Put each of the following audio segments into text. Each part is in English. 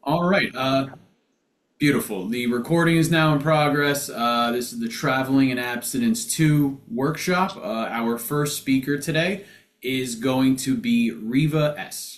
All right. Beautiful. The recording is now in progress. This is the Traveling and Abstinence 2 workshop. Our first speaker today is going to be Riva S.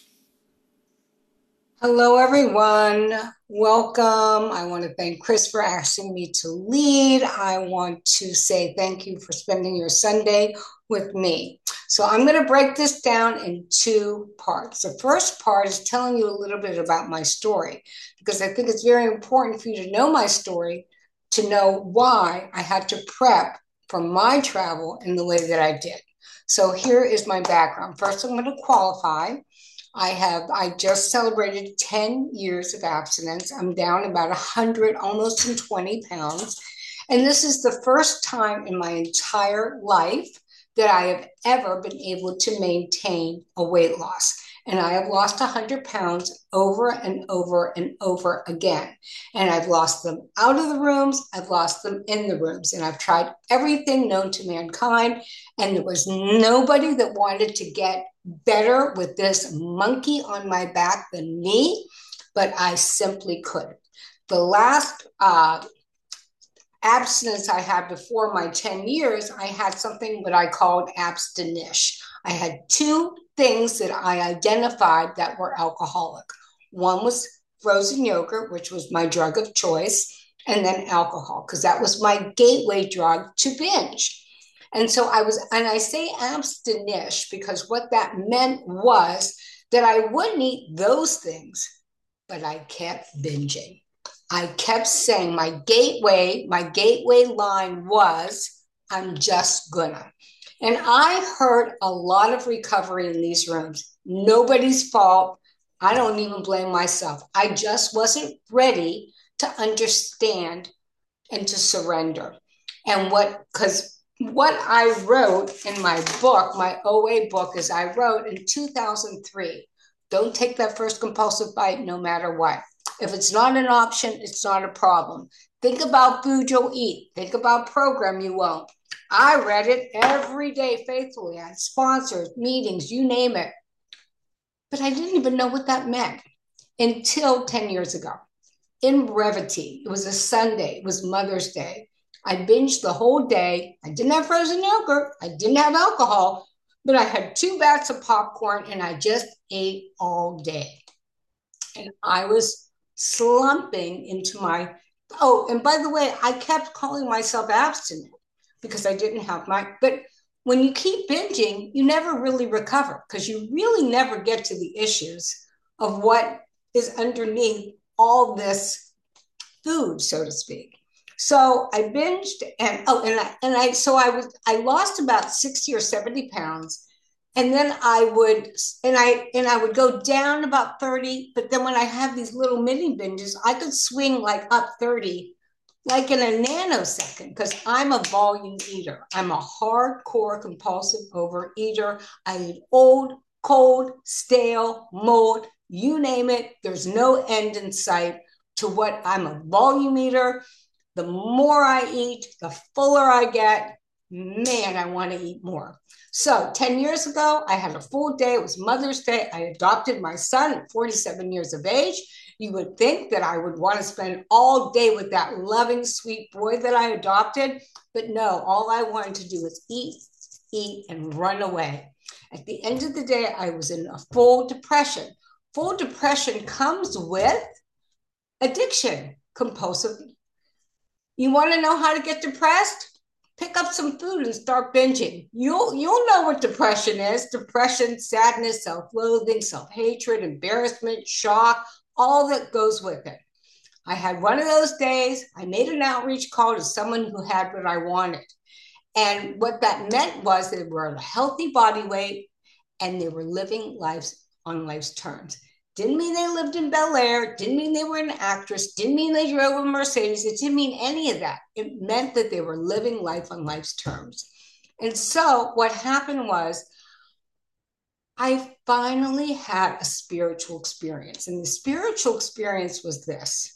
Hello, everyone. Welcome. I want to thank Chris for asking me to lead. I want to say thank you for spending your Sunday with me. So, I'm going to break this down in two parts. The first part is telling you a little bit about my story, because I think it's very important for you to know my story, to know why I had to prep for my travel in the way that I did. So, here is my background. First, I'm going to qualify. I just celebrated 10 years of abstinence. I'm down about 100, almost in 20 pounds. And this is the first time in my entire life that I have ever been able to maintain a weight loss. And I have lost 100 pounds over and over and over again. And I've lost them out of the rooms, I've lost them in the rooms, and I've tried everything known to mankind. And there was nobody that wanted to get better with this monkey on my back than me, but I simply couldn't. The last abstinence I had before my 10 years, I had something that I called abstinish. I had two things that I identified that were alcoholic. One was frozen yogurt, which was my drug of choice, and then alcohol, because that was my gateway drug to binge. And so and I say abstinish because what that meant was that I wouldn't eat those things, but I kept binging. I kept saying my gateway line was, I'm just gonna. And I heard a lot of recovery in these rooms. Nobody's fault. I don't even blame myself. I just wasn't ready to understand and to surrender. And because what I wrote in my book, my OA book, is I wrote in 2003, don't take that first compulsive bite no matter what. If it's not an option, it's not a problem. Think about food you'll eat. Think about program you won't. I read it every day faithfully. I had sponsors, meetings, you name it. But I didn't even know what that meant until 10 years ago. In brevity, it was a Sunday, it was Mother's Day. I binged the whole day. I didn't have frozen yogurt, I didn't have alcohol, but I had two vats of popcorn and I just ate all day. And I was slumping into my, oh, and by the way, I kept calling myself abstinent because I didn't have but when you keep binging, you never really recover because you really never get to the issues of what is underneath all this food, so to speak. So I binged I lost about 60 or 70 pounds. And then I would go down about 30, but then when I have these little mini binges, I could swing like up 30 like in a nanosecond because I'm a volume eater. I'm a hardcore compulsive overeater. I eat old, cold, stale, mold, you name it. There's no end in sight to what I'm a volume eater. The more I eat, the fuller I get. Man, I want to eat more. So 10 years ago, I had a full day. It was Mother's Day. I adopted my son at 47 years of age. You would think that I would want to spend all day with that loving, sweet boy that I adopted. But no, all I wanted to do was eat, eat, and run away. At the end of the day, I was in a full depression. Full depression comes with addiction, compulsive. You want to know how to get depressed? Pick up some food and start binging. You'll know what depression is. Depression, sadness, self-loathing, self-hatred, embarrassment, shock, all that goes with it. I had one of those days. I made an outreach call to someone who had what I wanted. And what that meant was they were a healthy body weight and they were living lives on life's terms. Didn't mean they lived in Bel Air, didn't mean they were an actress, didn't mean they drove a Mercedes, it didn't mean any of that. It meant that they were living life on life's terms. And so what happened was I finally had a spiritual experience. And the spiritual experience was this.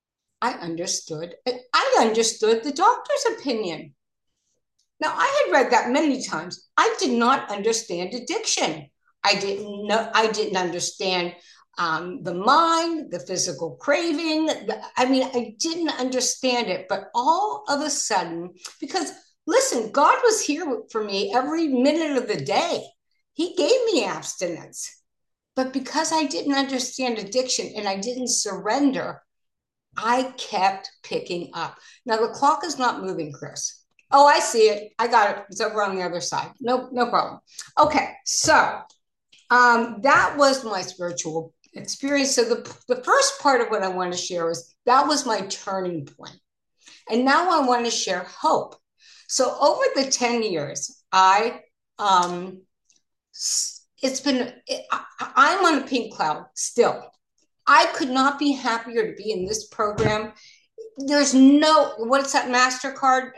I understood the doctor's opinion. Now, I had read that many times. I did not understand addiction. I didn't understand the mind, the physical craving. I mean, I didn't understand it, but all of a sudden, because listen, God was here for me every minute of the day. He gave me abstinence. But because I didn't understand addiction and I didn't surrender, I kept picking up. Now the clock is not moving, Chris. Oh, I see it. I got it. It's over on the other side. No problem. Okay, so that was my spiritual experience. So the first part of what I want to share is that was my turning point. And now I want to share hope. So over the 10 years, it's been, I'm on a pink cloud still. I could not be happier to be in this program. There's no, what's that MasterCard?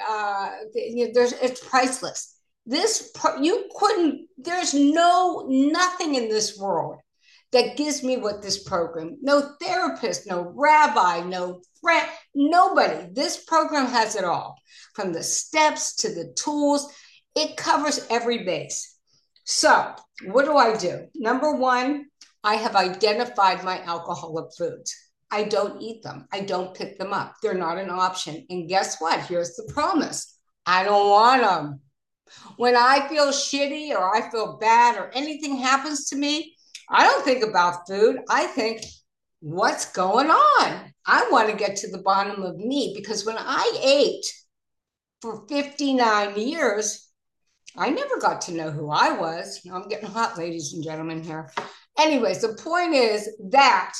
It's priceless. You couldn't, there's nothing in this world that gives me what this program, no therapist, no rabbi, no friend, nobody. This program has it all, from the steps to the tools. It covers every base. So what do? Number one, I have identified my alcoholic foods. I don't eat them. I don't pick them up. They're not an option. And guess what? Here's the promise. I don't want them. When I feel shitty or I feel bad or anything happens to me, I don't think about food. I think, what's going on? I want to get to the bottom of me, because when I ate for 59 years, I never got to know who I was. Now I'm getting hot, ladies and gentlemen, here. Anyways, the point is that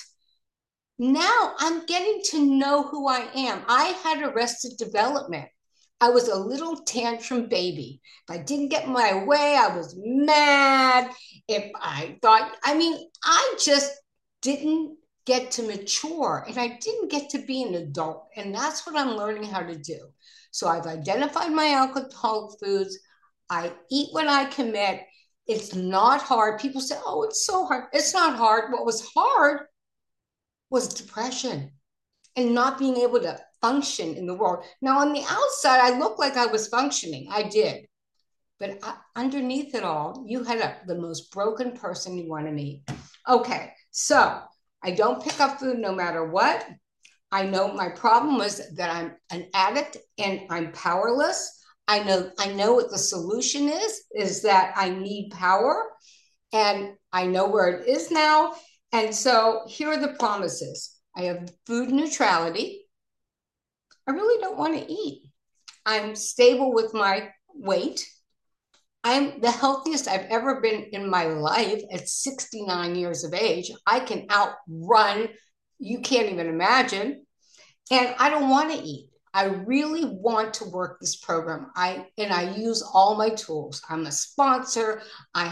now I'm getting to know who I am. I had arrested development. I was a little tantrum baby. If I didn't get my way, I was mad. If I thought, I mean, I just didn't get to mature, and I didn't get to be an adult. And that's what I'm learning how to do. So I've identified my alcoholic foods. I eat when I commit. It's not hard. People say, oh, it's so hard. It's not hard. What was hard was depression and not being able to function in the world. Now, on the outside, I looked like I was functioning. I did. But underneath it all, you had the most broken person you want to meet. Okay, so I don't pick up food no matter what. I know my problem was that I'm an addict and I'm powerless. I know what the solution is that I need power, and I know where it is now. And so here are the promises. I have food neutrality. I really don't want to eat. I'm stable with my weight. I'm the healthiest I've ever been in my life at 69 years of age. I can outrun, you can't even imagine. And I don't want to eat. I really want to work this program. I use all my tools. I'm a sponsor.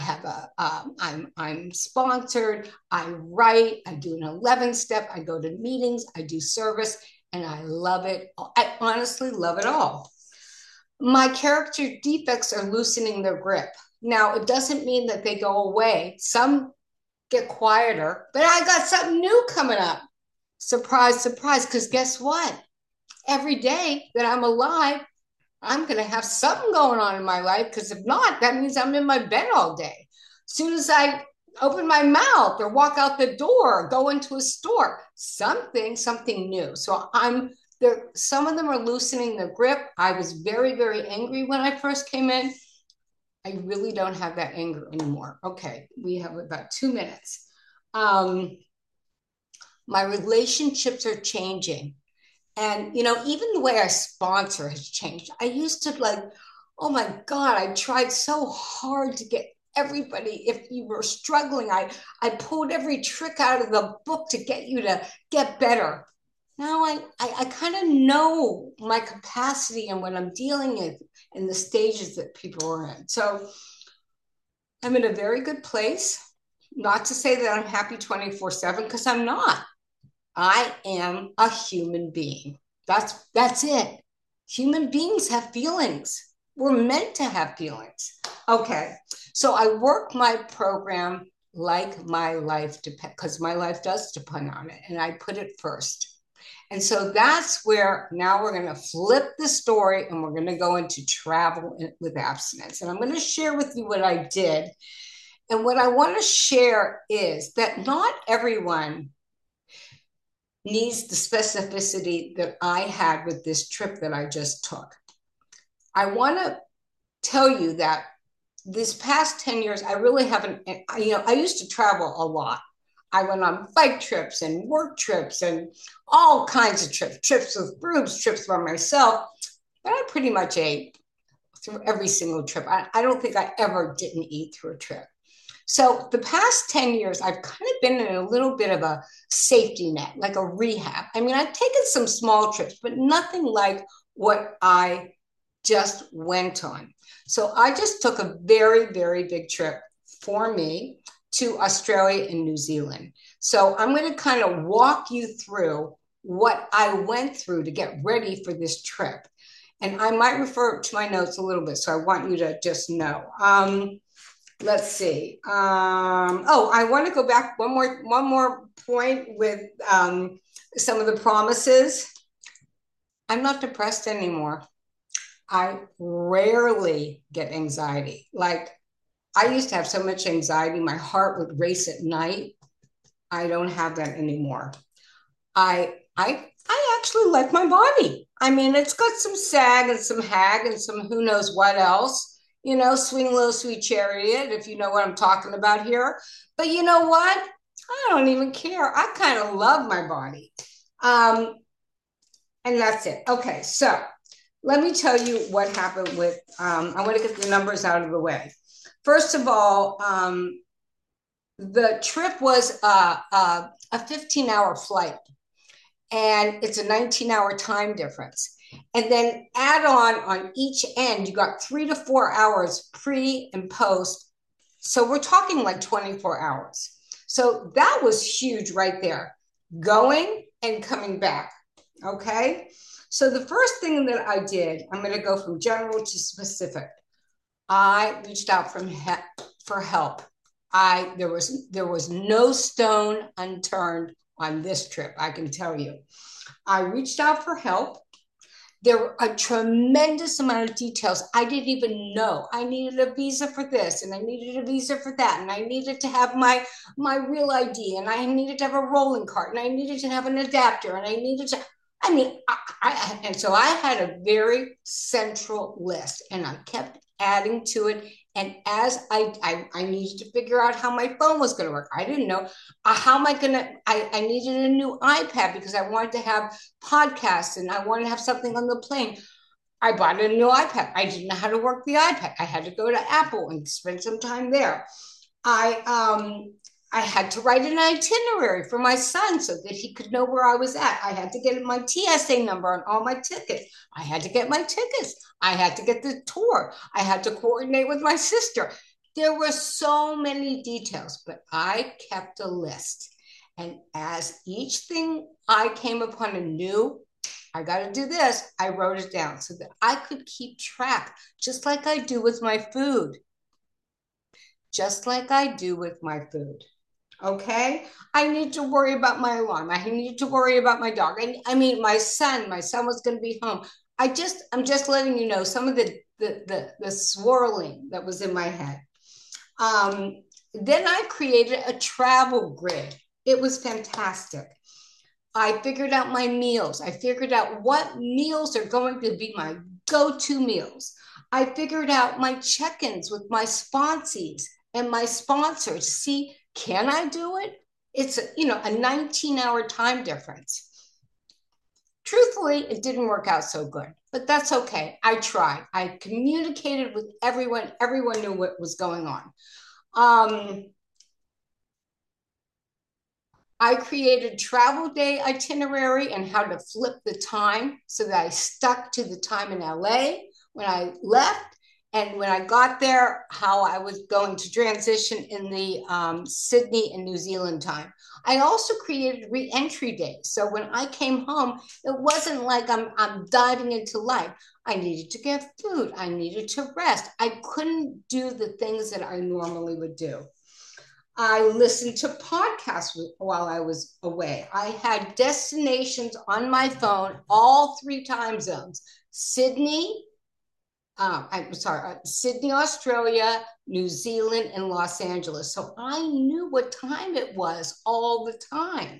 I'm sponsored. I write. I do an 11-step. I go to meetings. I do service, and I love it. I honestly love it all. My character defects are loosening their grip. Now, it doesn't mean that they go away. Some get quieter, but I got something new coming up. Surprise, surprise, because guess what? Every day that I'm alive, I'm going to have something going on in my life, because if not, that means I'm in my bed all day. As soon as I open my mouth or walk out the door or go into a store, something new. So some of them are loosening their grip. I was very, very angry when I first came in. I really don't have that anger anymore. Okay, we have about 2 minutes. My relationships are changing. And, even the way I sponsor has changed. I used to oh my God, I tried so hard to get everybody. If you were struggling, I pulled every trick out of the book to get you to get better. Now I kind of know my capacity and what I'm dealing with in the stages that people are in. So I'm in a very good place. Not to say that I'm happy 24/7, because I'm not. I am a human being. That's it. Human beings have feelings. We're meant to have feelings. Okay, so I work my program like my life depends, because my life does depend on it, and I put it first. And so that's where now we're going to flip the story, and we're going to go into travel with abstinence. And I'm going to share with you what I did. And what I want to share is that not everyone needs the specificity that I had with this trip that I just took. I want to tell you that this past 10 years, I really haven't, I used to travel a lot. I went on bike trips and work trips and all kinds of trips with groups, trips by myself. But I pretty much ate through every single trip. I don't think I ever didn't eat through a trip. So the past 10 years, I've kind of been in a little bit of a safety net, like a rehab. I mean, I've taken some small trips, but nothing like what I just went on. So I just took a very, very big trip for me to Australia and New Zealand. So I'm going to kind of walk you through what I went through to get ready for this trip. And I might refer to my notes a little bit, so I want you to just know. Let's see. I want to go back one more point with some of the promises. I'm not depressed anymore. I rarely get anxiety. Like, I used to have so much anxiety, my heart would race at night. I don't have that anymore. I actually like my body. I mean, it's got some sag and some hag and some who knows what else. Swing low, sweet chariot, if you know what I'm talking about here. But you know what? I don't even care. I kind of love my body. And that's it. Okay, so let me tell you what happened with, I want to get the numbers out of the way. First of all, the trip was a 15-hour flight, and it's a 19-hour time difference. And then add on each end, you got 3 to 4 hours pre and post. So we're talking like 24 hours. So that was huge right there, going and coming back. Okay. So the first thing that I did, I'm going to go from general to specific. I reached out for help. There was no stone unturned on this trip, I can tell you. I reached out for help. There were a tremendous amount of details I didn't even know. I needed a visa for this, and I needed a visa for that, and I needed to have my real ID, and I needed to have a rolling cart, and I needed to have an adapter, and I needed to. I mean, and so I had a very central list, and I kept adding to it. And as I needed to figure out how my phone was going to work. I didn't know how am I going to, I needed a new iPad because I wanted to have podcasts and I wanted to have something on the plane. I bought a new iPad. I didn't know how to work the iPad. I had to go to Apple and spend some time there. I had to write an itinerary for my son so that he could know where I was at. I had to get my TSA number on all my tickets. I had to get my tickets. I had to get the tour. I had to coordinate with my sister. There were so many details, but I kept a list. And as each thing I came upon a new, I got to do this, I wrote it down so that I could keep track, just like I do with my food. Just like I do with my food. Okay. I need to worry about my alarm. I need to worry about my dog. I mean, my son was going to be home. I'm just letting you know some of the swirling that was in my head. Then I created a travel grid. It was fantastic. I figured out my meals. I figured out what meals are going to be my go-to meals. I figured out my check-ins with my sponsees and my sponsors. See, can I do it? It's a 19-hour time difference. Truthfully, it didn't work out so good, but that's okay. I tried. I communicated with everyone. Everyone knew what was going on. I created travel day itinerary and how to flip the time so that I stuck to the time in LA when I left. And when I got there, how I was going to transition in the Sydney and New Zealand time. I also created re-entry days. So when I came home, it wasn't like I'm diving into life. I needed to get food. I needed to rest. I couldn't do the things that I normally would do. I listened to podcasts while I was away. I had destinations on my phone, all 3 time zones: Sydney, I'm sorry, Sydney, Australia, New Zealand, and Los Angeles. So I knew what time it was all the time.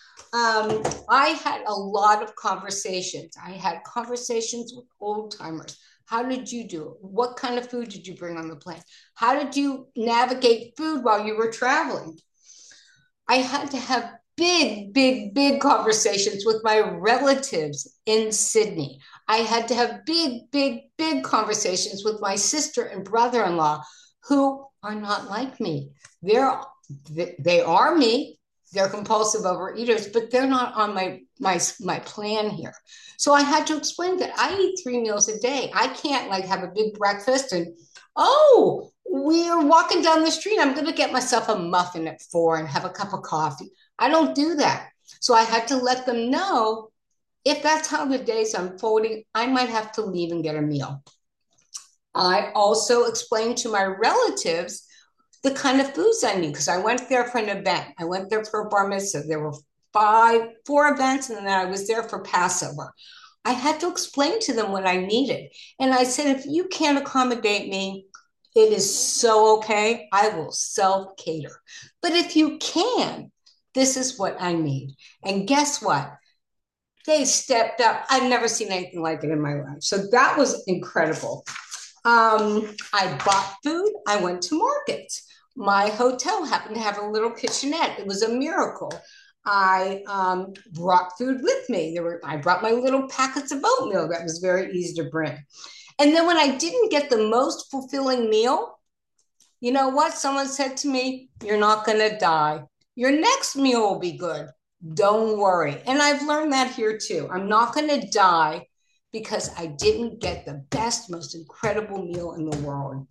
I had a lot of conversations. I had conversations with old timers. How did you do it? What kind of food did you bring on the plane? How did you navigate food while you were traveling? I had to have big, big, big conversations with my relatives in Sydney. I had to have big, big, big conversations with my sister and brother-in-law who are not like me. They're they are me. They're compulsive overeaters, but they're not on my plan here. So I had to explain that I eat 3 meals a day. I can't like have a big breakfast and oh, we're walking down the street. I'm going to get myself a muffin at 4 and have a cup of coffee. I don't do that. So I had to let them know if that's how the day's unfolding, I might have to leave and get a meal. I also explained to my relatives the kind of foods I need because I went there for an event. I went there for a bar mitzvah. There were four events, and then I was there for Passover. I had to explain to them what I needed. And I said, if you can't accommodate me, it is so okay. I will self cater. But if you can, this is what I need. And guess what? They stepped up. I've never seen anything like it in my life. So that was incredible. I bought food. I went to markets. My hotel happened to have a little kitchenette. It was a miracle. I brought food with me. I brought my little packets of oatmeal that was very easy to bring. And then when I didn't get the most fulfilling meal, you know what? Someone said to me, you're not going to die. Your next meal will be good. Don't worry. And I've learned that here too. I'm not going to die because I didn't get the best, most incredible meal in the world.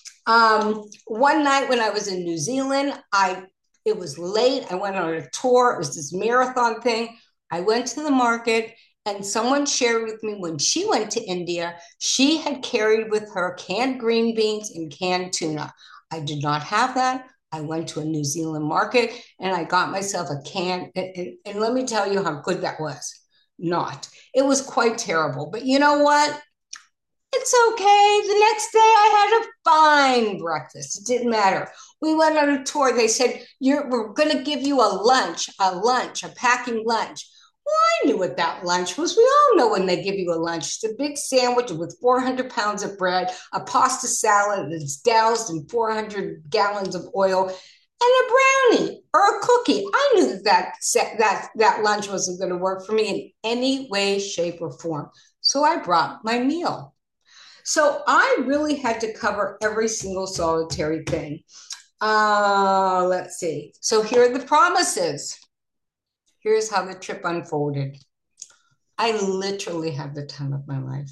One night when I was in New Zealand, it was late. I went on a tour. It was this marathon thing. I went to the market and someone shared with me when she went to India, she had carried with her canned green beans and canned tuna. I did not have that. I went to a New Zealand market and I got myself a can. And let me tell you how good that was. Not. It was quite terrible. But you know what? It's okay. The next day I had a fine breakfast. It didn't matter. We went on a tour. They said, we're going to give you a packing lunch. Well, I knew what that lunch was. We all know when they give you a lunch. It's a big sandwich with 400 pounds of bread, a pasta salad that's doused in 400 gallons of oil, and a brownie or a cookie. I knew that lunch wasn't going to work for me in any way, shape, or form. So I brought my meal. So I really had to cover every single solitary thing. Let's see. So here are the promises. Here's how the trip unfolded. I literally had the time of my life.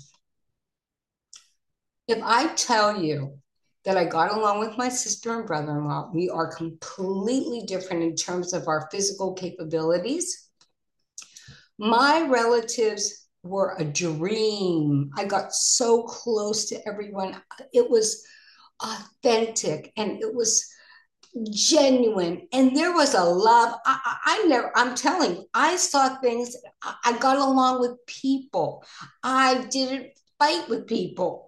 If I tell you that I got along with my sister and brother-in-law, we are completely different in terms of our physical capabilities. My relatives were a dream. I got so close to everyone. It was authentic and it was genuine, and there was a love. I'm telling you, I saw things. I got along with people. I didn't fight with people.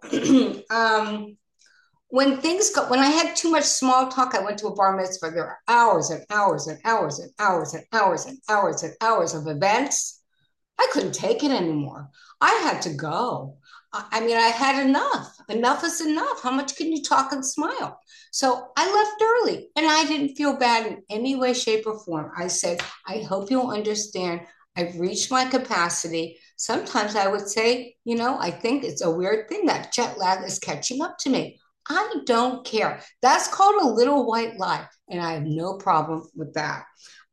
When I had too much small talk, I went to a bar mitzvah. There were hours and hours and hours and hours and hours and hours and hours of events. I couldn't take it anymore. I had to go. I mean, I had enough. Enough is enough. How much can you talk and smile? So I left early and I didn't feel bad in any way, shape, or form. I said, I hope you'll understand. I've reached my capacity. Sometimes I would say, I think it's a weird thing that jet lag is catching up to me. I don't care. That's called a little white lie. And I have no problem with that.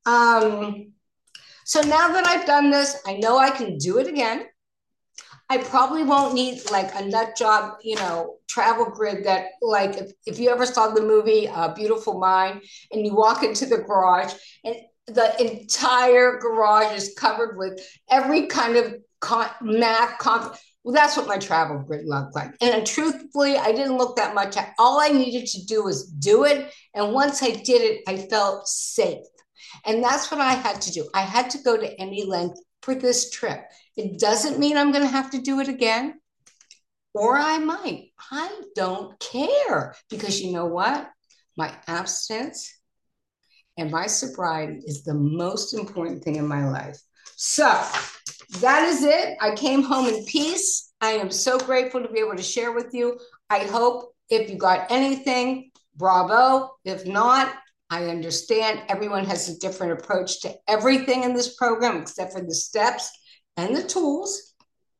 So now that I've done this, I know I can do it again. I probably won't need like a nut job, travel grid that like if you ever saw the movie Beautiful Mind and you walk into the garage and the entire garage is covered with every kind of math. Well, that's what my travel grid looked like. And truthfully, I didn't look that much at. All I needed to do was do it. And once I did it, I felt safe. And that's what I had to do. I had to go to any length for this trip. It doesn't mean I'm going to have to do it again. or I might. I don't care because you know what? My abstinence and my sobriety is the most important thing in my life. So that is it. I came home in peace. I am so grateful to be able to share with you. I hope if you got anything, bravo. If not, I understand everyone has a different approach to everything in this program except for the steps and the tools.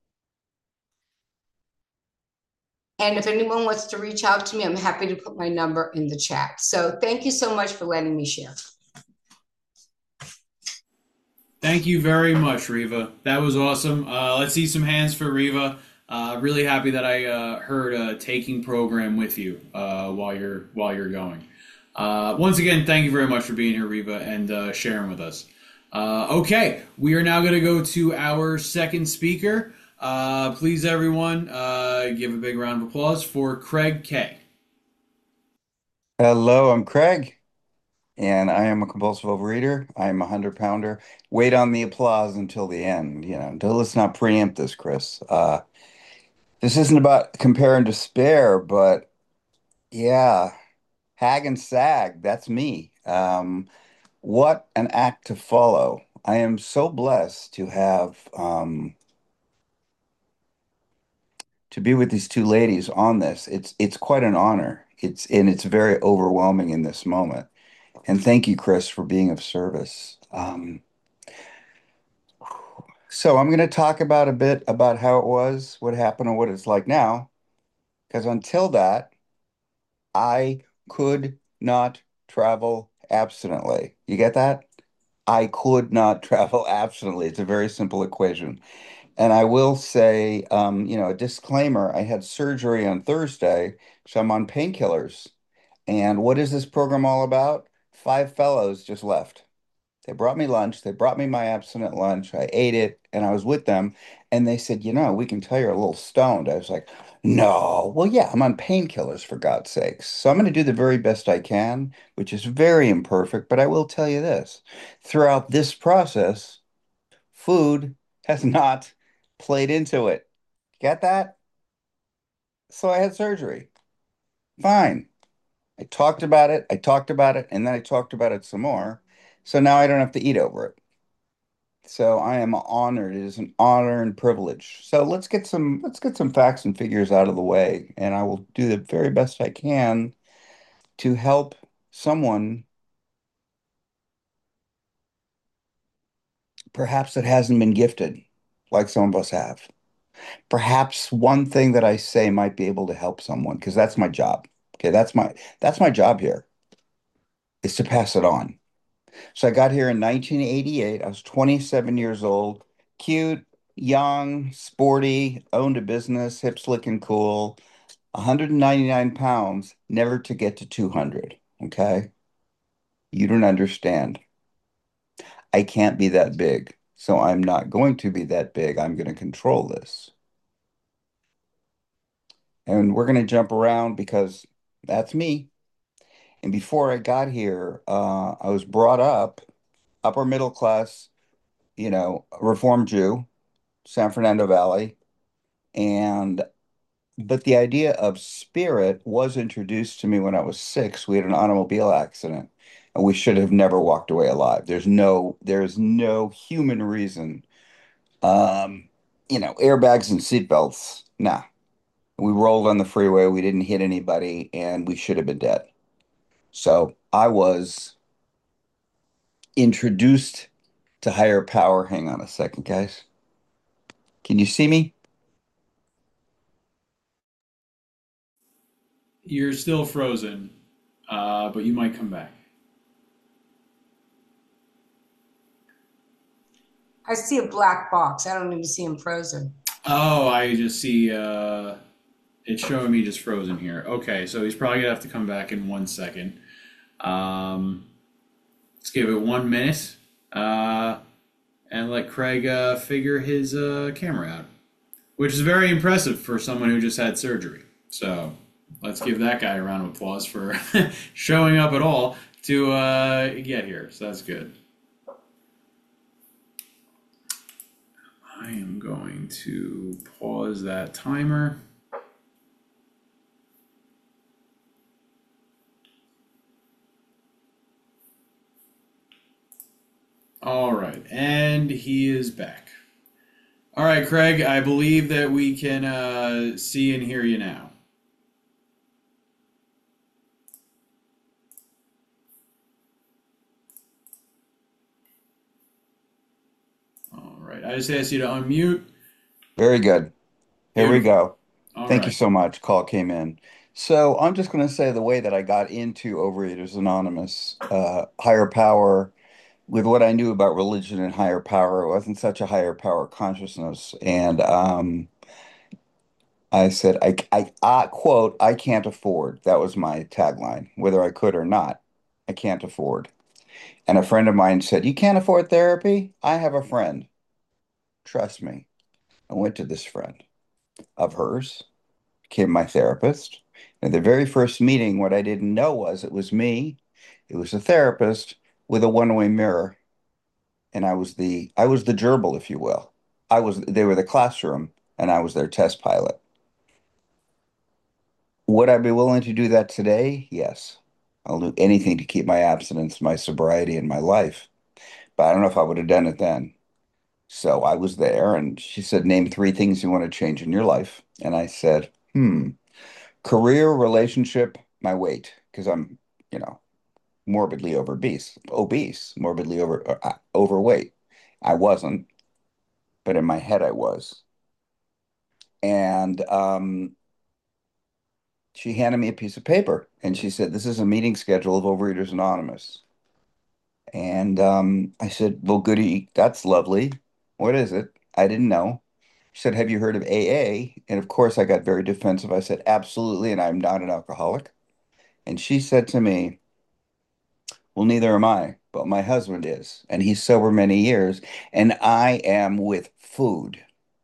And if anyone wants to reach out to me, I'm happy to put my number in the chat. So thank you so much for letting me share. Thank you very much, Riva. That was awesome. Let's see some hands for Riva. Really happy that I heard a taking program with you while you're going. Once again, thank you very much for being here, Riva, and sharing with us. Okay, we are now going to go to our second speaker. Please, everyone, give a big round of applause for Craig K. Hello, I'm Craig, and I am a compulsive overeater. I am a 100-pounder. Wait on the applause until the end. Let's not preempt this, Chris. This isn't about compare and despair, but yeah, hag and sag, that's me. What an act to follow. I am so blessed to have to be with these two ladies on this. It's quite an honor. It's very overwhelming in this moment. And thank you, Chris, for being of service. So I'm going to talk about a bit about how it was, what happened, and what it's like now. Because until that, I could not travel abstinently. You get that? I could not travel abstinently. It's a very simple equation. And I will say, a disclaimer, I had surgery on Thursday, so I'm on painkillers. And what is this program all about? Five fellows just left. They brought me lunch. They brought me my abstinent lunch. I ate it and I was with them. And they said, we can tell you're a little stoned. I was like, no. Well, yeah, I'm on painkillers for God's sakes. So I'm going to do the very best I can, which is very imperfect. But I will tell you this, throughout this process, food has not played into it. Get that? So I had surgery. Fine. I talked about it. I talked about it. And then I talked about it some more. So now I don't have to eat over it. So I am honored. It is an honor and privilege. So let's get some facts and figures out of the way, and I will do the very best I can to help someone perhaps that hasn't been gifted like some of us have. Perhaps one thing that I say might be able to help someone because that's my job. Okay, that's my job here is to pass it on. So I got here in 1988. I was 27 years old, cute, young, sporty, owned a business, hip, slick, and cool. 199 pounds, never to get to 200. Okay. You don't understand. I can't be that big. So I'm not going to be that big. I'm going to control this. And we're going to jump around because that's me. And before I got here, I was brought up upper middle class, Reform Jew, San Fernando Valley. And but the idea of spirit was introduced to me when I was 6. We had an automobile accident and we should have never walked away alive. There's no human reason. Airbags and seatbelts. Nah. We rolled on the freeway, we didn't hit anybody, and we should have been dead. So I was introduced to higher power. Hang on a second, guys. Can you see me? You're still frozen, but you might come back. I see a black box. I don't even see him frozen. Oh, I just see it's showing me just frozen here. Okay, so he's probably gonna have to come back in 1 second. Um, let's give it 1 minute and let Craig figure his camera out, which is very impressive for someone who just had surgery. So let's give that guy a round of applause for showing up at all to get here. So that's good. I am going to pause that timer. he is back. All right, Craig, I believe that we can see and hear you now. All right, I just asked you to unmute. Very good. Here we Beautiful. go. All Thank you right. so much. Call came in. So I'm just going to say the way that I got into Overeaters Anonymous, higher power, with what I knew about religion and higher power, it wasn't such a higher power consciousness. And I said, quote, I can't afford. That was my tagline, whether I could or not. I can't afford. And a friend of mine said, you can't afford therapy? I have a friend. Trust me. I went to this friend of hers, became my therapist. And the very first meeting, what I didn't know was it was me, it was a therapist with a one-way mirror. And I was the gerbil, if you will. They were the classroom and I was their test pilot. Would I be willing to do that today? Yes. I'll do anything to keep my abstinence, my sobriety, and my life. But I don't know if I would have done it then. So I was there and she said, name three things you want to change in your life. And I said, career, relationship, my weight, because I'm, you know, morbidly morbidly overweight. I wasn't, but in my head I was. And she handed me a piece of paper and she said, this is a meeting schedule of Overeaters Anonymous. And I said, well, goody, that's lovely. What is it? I didn't know. She said, have you heard of AA? And of course, I got very defensive. I said, absolutely. And I'm not an alcoholic. And she said to me, well, neither am I, but my husband is. And he's sober many years. And I am with food.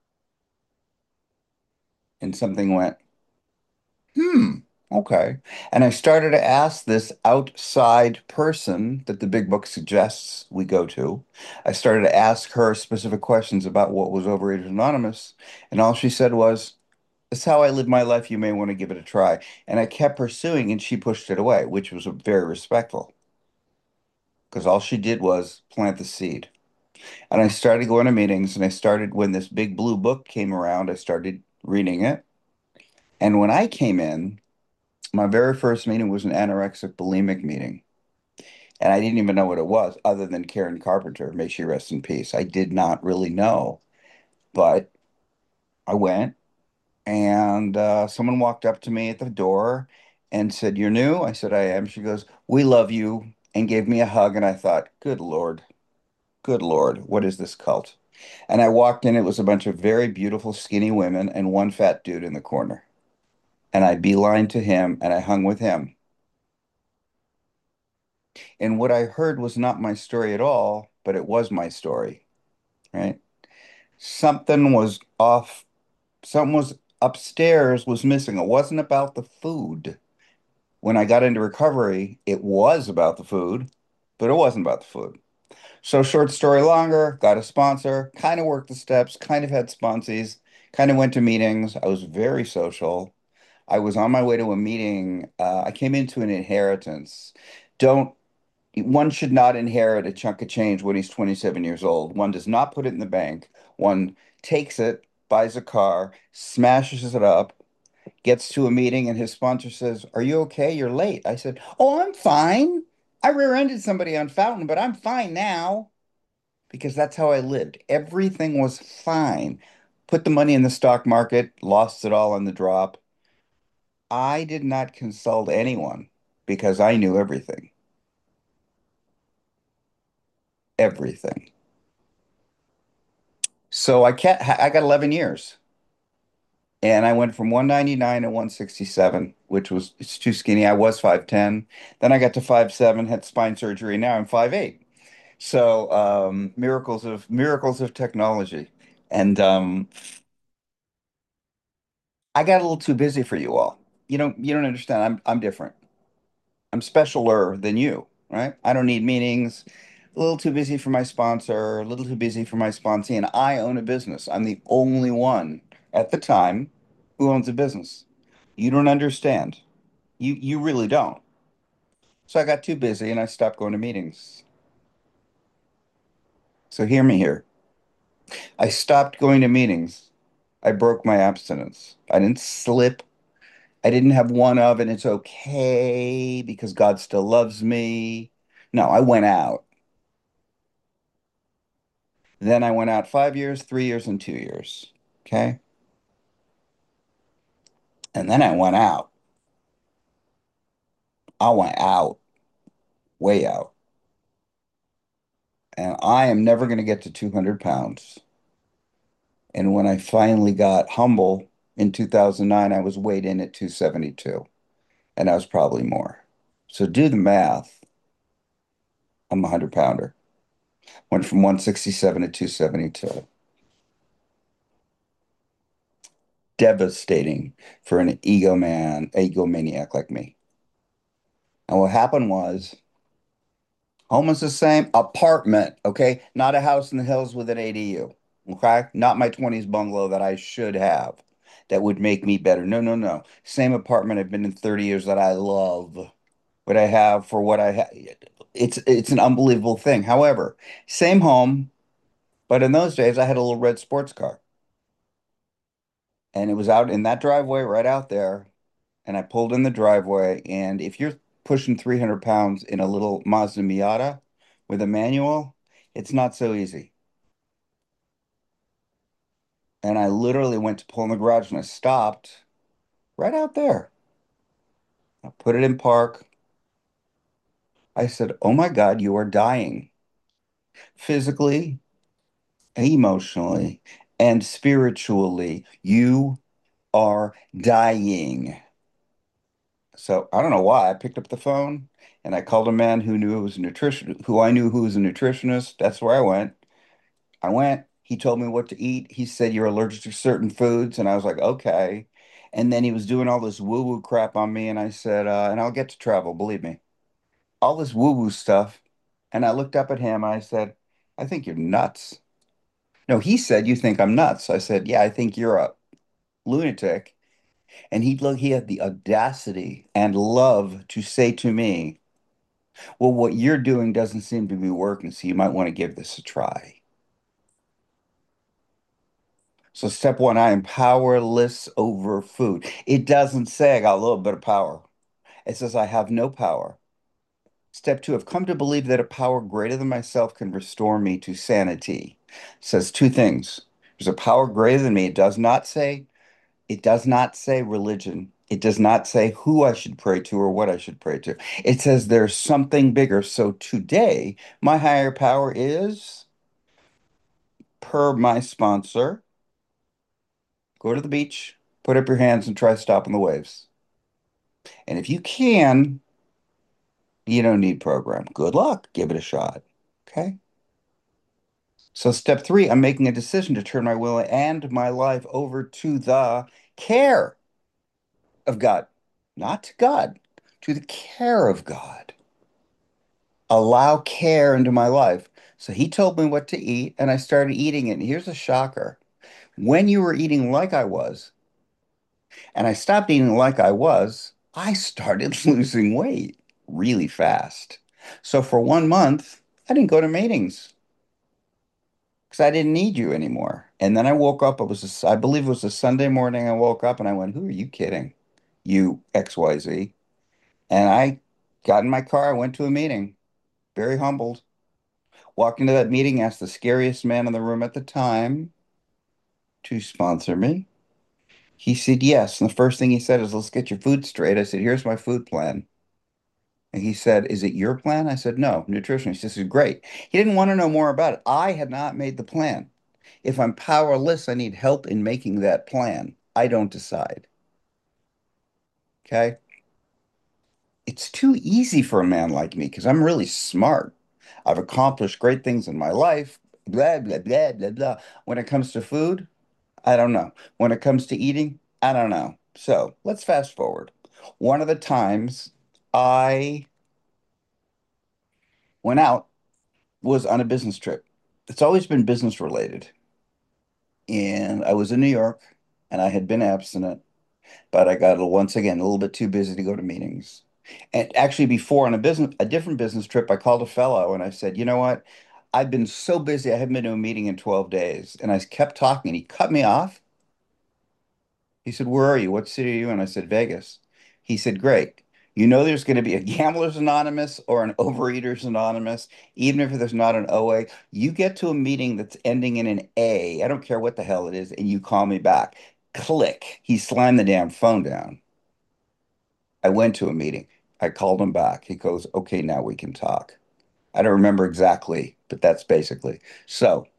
And something went, hmm, okay. And I started to ask this outside person that the big book suggests we go to. I started to ask her specific questions about what was Overeaters Anonymous. And all she said was, "This is how I live my life. You may want to give it a try." And I kept pursuing, and she pushed it away, which was very respectful because all she did was plant the seed. And I started going to meetings, and when this big blue book came around, I started reading it. And when I came in, my very first meeting was an anorexic bulimic meeting. And I didn't even know what it was other than Karen Carpenter, may she rest in peace. I did not really know, but I went and someone walked up to me at the door and said, "You're new?" I said, "I am." She goes, "We love you," and gave me a hug. And I thought, good Lord, what is this cult? And I walked in, it was a bunch of very beautiful, skinny women and one fat dude in the corner. And I beelined to him and I hung with him. And what I heard was not my story at all, but it was my story, right? Something was off, something was upstairs was missing. It wasn't about the food. When I got into recovery, it was about the food, but it wasn't about the food. So short story longer, got a sponsor, kind of worked the steps, kind of had sponsees, kind of went to meetings. I was very social. I was on my way to a meeting. I came into an inheritance. Don't One should not inherit a chunk of change when he's 27 years old. One does not put it in the bank. One takes it, buys a car, smashes it up, gets to a meeting, and his sponsor says, "Are you okay? You're late." I said, "Oh, I'm fine. I rear-ended somebody on Fountain, but I'm fine now." Because that's how I lived. Everything was fine. Put the money in the stock market, lost it all on the drop. I did not consult anyone because I knew everything. Everything. So I got 11 years. And I went from 199 to 167, which was it's too skinny. I was 5'10. Then I got to 5'7, had spine surgery. Now I'm 5'8. So miracles of technology. And I got a little too busy for you all. You don't understand. I'm different. I'm specialer than you, right? I don't need meetings. A little too busy for my sponsor, a little too busy for my sponsee, and I own a business. I'm the only one at the time who owns a business. You don't understand. You really don't. So I got too busy and I stopped going to meetings. So hear me here. I stopped going to meetings. I broke my abstinence. I didn't slip. I didn't have one of, and it's okay because God still loves me. No, I went out. Then I went out 5 years, 3 years, and 2 years. Okay. And then I went out. I went out, way out. And I am never going to get to 200 pounds. And when I finally got humble in 2009, I was weighed in at 272, and I was probably more. So do the math. I'm a 100 pounder. Went from 167 to 272. Devastating for an egomaniac like me. And what happened was home was the same apartment, okay? Not a house in the hills with an ADU, okay? Not my 20s bungalow that I should have that would make me better. No, no, no. Same apartment I've been in 30 years that I love. What I have for what I have. It's an unbelievable thing. However, same home, but in those days I had a little red sports car. And it was out in that driveway right out there. And I pulled in the driveway. And if you're pushing 300 pounds in a little Mazda Miata with a manual, it's not so easy. And I literally went to pull in the garage and I stopped right out there. I put it in park. I said, "Oh my God, you are dying physically, emotionally, and spiritually. You are dying." So I don't know why I picked up the phone and I called a man who knew who was a nutrition, who I knew who was a nutritionist. That's where I went. I went. He told me what to eat. He said you're allergic to certain foods, and I was like, okay. And then he was doing all this woo-woo crap on me, and I said, and I'll get to travel, believe me, all this woo-woo stuff. And I looked up at him. I said, I think you're nuts. No, he said, you think I'm nuts. I said, yeah, I think you're a lunatic. And he had the audacity and love to say to me, well, what you're doing doesn't seem to be working, so you might want to give this a try. So step one, I am powerless over food. It doesn't say I got a little bit of power. It says I have no power. Step two, I've come to believe that a power greater than myself can restore me to sanity. It says two things. There's a power greater than me. It does not say religion. It does not say who I should pray to or what I should pray to. It says there's something bigger. So today, my higher power is, per my sponsor, go to the beach, put up your hands and try stopping the waves. And if you can, you don't need program. Good luck. Give it a shot. Okay. So step three, I'm making a decision to turn my will and my life over to the care of God, not to God, to the care of God. Allow care into my life. So he told me what to eat, and I started eating it. And here's a shocker. When you were eating like I was, and I stopped eating like I was, I started losing weight really fast. So for 1 month, I didn't go to meetings because I didn't need you anymore. And then I woke up, I believe it was a Sunday morning. I woke up and I went, who are you kidding? You XYZ. And I got in my car. I went to a meeting, very humbled. Walked into that meeting, asked the scariest man in the room at the time to sponsor me. He said yes. And the first thing he said is, let's get your food straight. I said, here's my food plan. And he said, is it your plan? I said, no, nutritionist. He said, this is great. He didn't want to know more about it. I had not made the plan. If I'm powerless, I need help in making that plan. I don't decide. Okay. It's too easy for a man like me because I'm really smart. I've accomplished great things in my life, blah, blah, blah, blah, blah. When it comes to food, I don't know. When it comes to eating, I don't know. So let's fast forward. One of the times I went out was on a business trip. It's always been business related. And I was in New York and I had been abstinent, but I got once again a little bit too busy to go to meetings. And actually, before on a different business trip, I called a fellow and I said, you know what? I've been so busy, I haven't been to a meeting in 12 days. And I kept talking, and he cut me off. He said, "Where are you? What city are you in?" I said, "Vegas." He said, "Great. You know there's going to be a Gamblers Anonymous or an Overeaters Anonymous, even if there's not an OA. You get to a meeting that's ending in an A, I don't care what the hell it is, and you call me back." Click. He slammed the damn phone down. I went to a meeting. I called him back. He goes, "Okay, now we can talk." I don't remember exactly, but that's basically. So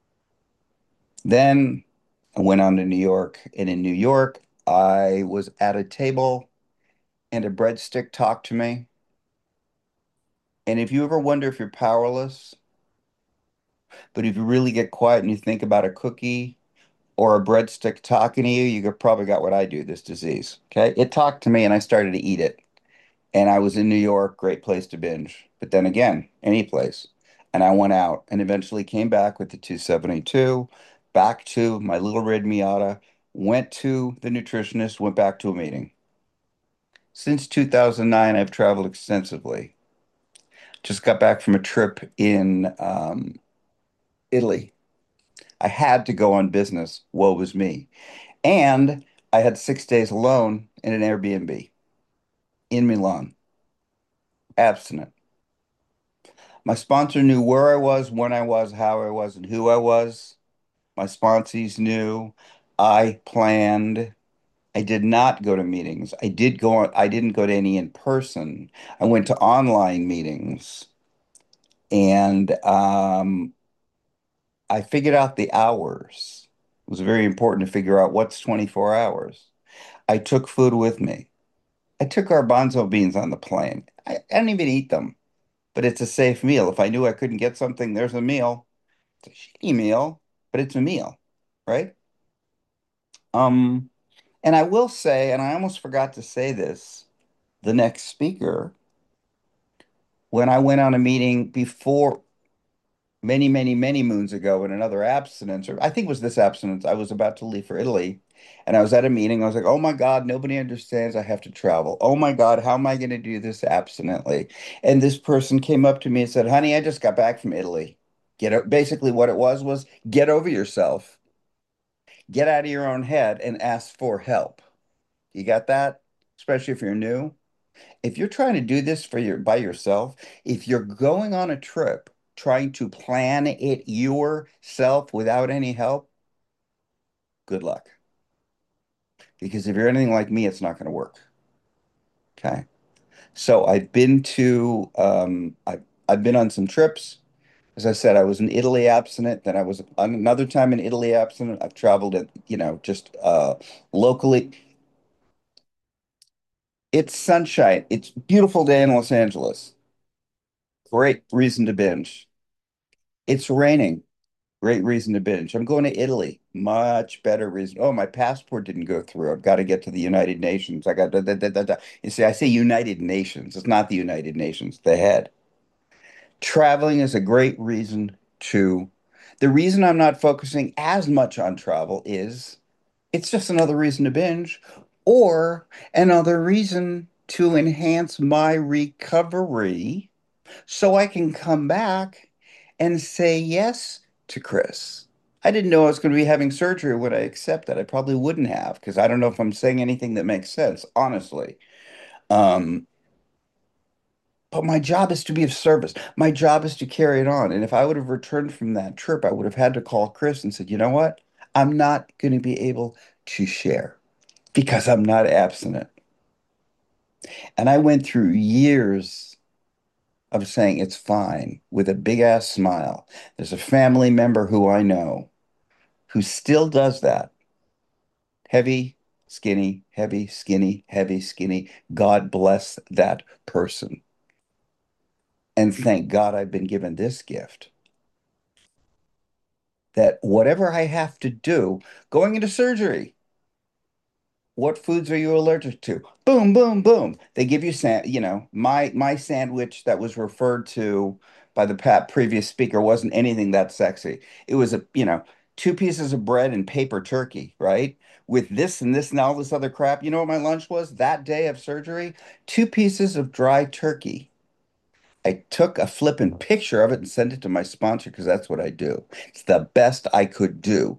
then I went on to New York, and in New York, I was at a table and a breadstick talked to me. And if you ever wonder if you're powerless, but if you really get quiet and you think about a cookie or a breadstick talking to you, you could probably got what I do, this disease. Okay. It talked to me and I started to eat it. And I was in New York, great place to binge. But then again, any place. And I went out and eventually came back with the 272, back to my little red Miata, went to the nutritionist, went back to a meeting. Since 2009, I've traveled extensively. Just got back from a trip in Italy. I had to go on business. Woe was me. And I had 6 days alone in an Airbnb in Milan, abstinent. My sponsor knew where I was, when I was, how I was, and who I was. My sponsees knew. I planned. I did not go to meetings. I didn't go to any in person. I went to online meetings. And I figured out the hours. It was very important to figure out what's 24 hours. I took food with me. I took garbanzo beans on the plane. I didn't even eat them, but it's a safe meal. If I knew I couldn't get something, there's a meal. It's a shitty meal, but it's a meal, right? Um, and I will say, and I almost forgot to say this, the next speaker, when I went on a meeting before many, many, many moons ago in another abstinence, or I think it was this abstinence, I was about to leave for Italy. And I was at a meeting. I was like, oh my God, nobody understands. I have to travel. Oh my God, how am I going to do this abstinently? And this person came up to me and said, honey, I just got back from Italy. Basically, what it was get over yourself, get out of your own head, and ask for help. You got that? Especially if you're new. If you're trying to do this for your by yourself, if you're going on a trip trying to plan it yourself without any help, good luck. Because if you're anything like me, it's not going to work. Okay. So I've been on some trips. As I said, I was in Italy abstinent, then I was on another time in Italy abstinent. I've traveled it, just locally. It's sunshine. It's a beautiful day in Los Angeles. Great reason to binge. It's raining. Great reason to binge. I'm going to Italy. Much better reason. Oh, my passport didn't go through. I've got to get to the United Nations. I got da. You see, I say United Nations. It's not the United Nations, the head. Traveling is a great reason to. The reason I'm not focusing as much on travel is it's just another reason to binge or another reason to enhance my recovery so I can come back and say yes to Chris. I didn't know I was going to be having surgery. Would I accept that? I probably wouldn't have because I don't know if I'm saying anything that makes sense, honestly. Um, but my job is to be of service. My job is to carry it on. And if I would have returned from that trip, I would have had to call Chris and said, you know what? I'm not going to be able to share because I'm not abstinent. And I went through years of saying it's fine with a big ass smile. There's a family member who I know who still does that. Heavy, skinny, heavy, skinny, heavy, skinny. God bless that person. And thank God I've been given this gift that whatever I have to do, going into surgery, what foods are you allergic to? Boom, boom, boom. They give you my sandwich that was referred to by the previous speaker wasn't anything that sexy. It was two pieces of bread and paper turkey, right? With this and this and all this other crap. You know what my lunch was that day of surgery? Two pieces of dry turkey I took a flippin' picture of it and sent it to my sponsor because that's what I do. It's the best I could do.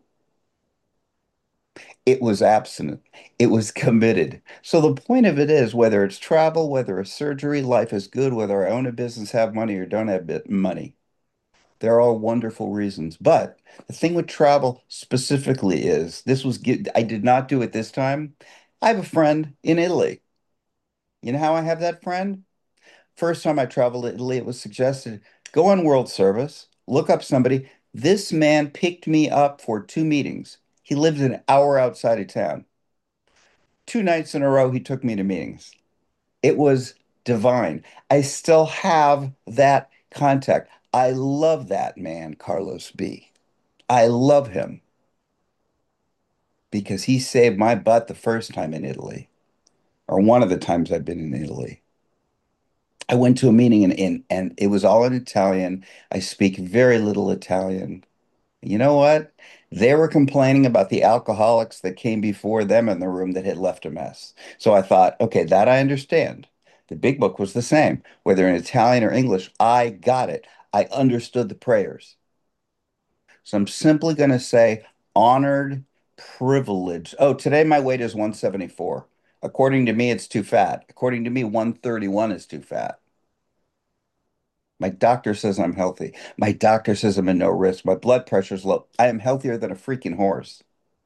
It was abstinent. It was committed. So the point of it is, whether it's travel, whether it's surgery, life is good, whether I own a business, have money, or don't have money. They're all wonderful reasons. But the thing with travel specifically is I did not do it this time. I have a friend in Italy. You know how I have that friend? First time I traveled to Italy, it was suggested go on World Service, look up somebody. This man picked me up for 2 meetings. He lived an hour outside of town. 2 nights in a row, he took me to meetings. It was divine. I still have that contact. I love that man, Carlos B. I love him because he saved my butt the first time in Italy, or one of the times I've been in Italy. I went to a meeting and it was all in Italian. I speak very little Italian. You know what? They were complaining about the alcoholics that came before them in the room that had left a mess. So I thought, okay, that I understand. The big book was the same, whether in Italian or English. I got it. I understood the prayers. So I'm simply going to say honored, privileged. Oh, today my weight is 174. According to me, it's too fat. According to me, 131 is too fat. My doctor says I'm healthy. My doctor says I'm in no risk. My blood pressure's low. I am healthier than a freaking horse.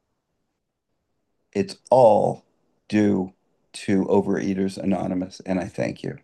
It's all due to Overeaters Anonymous, and I thank you.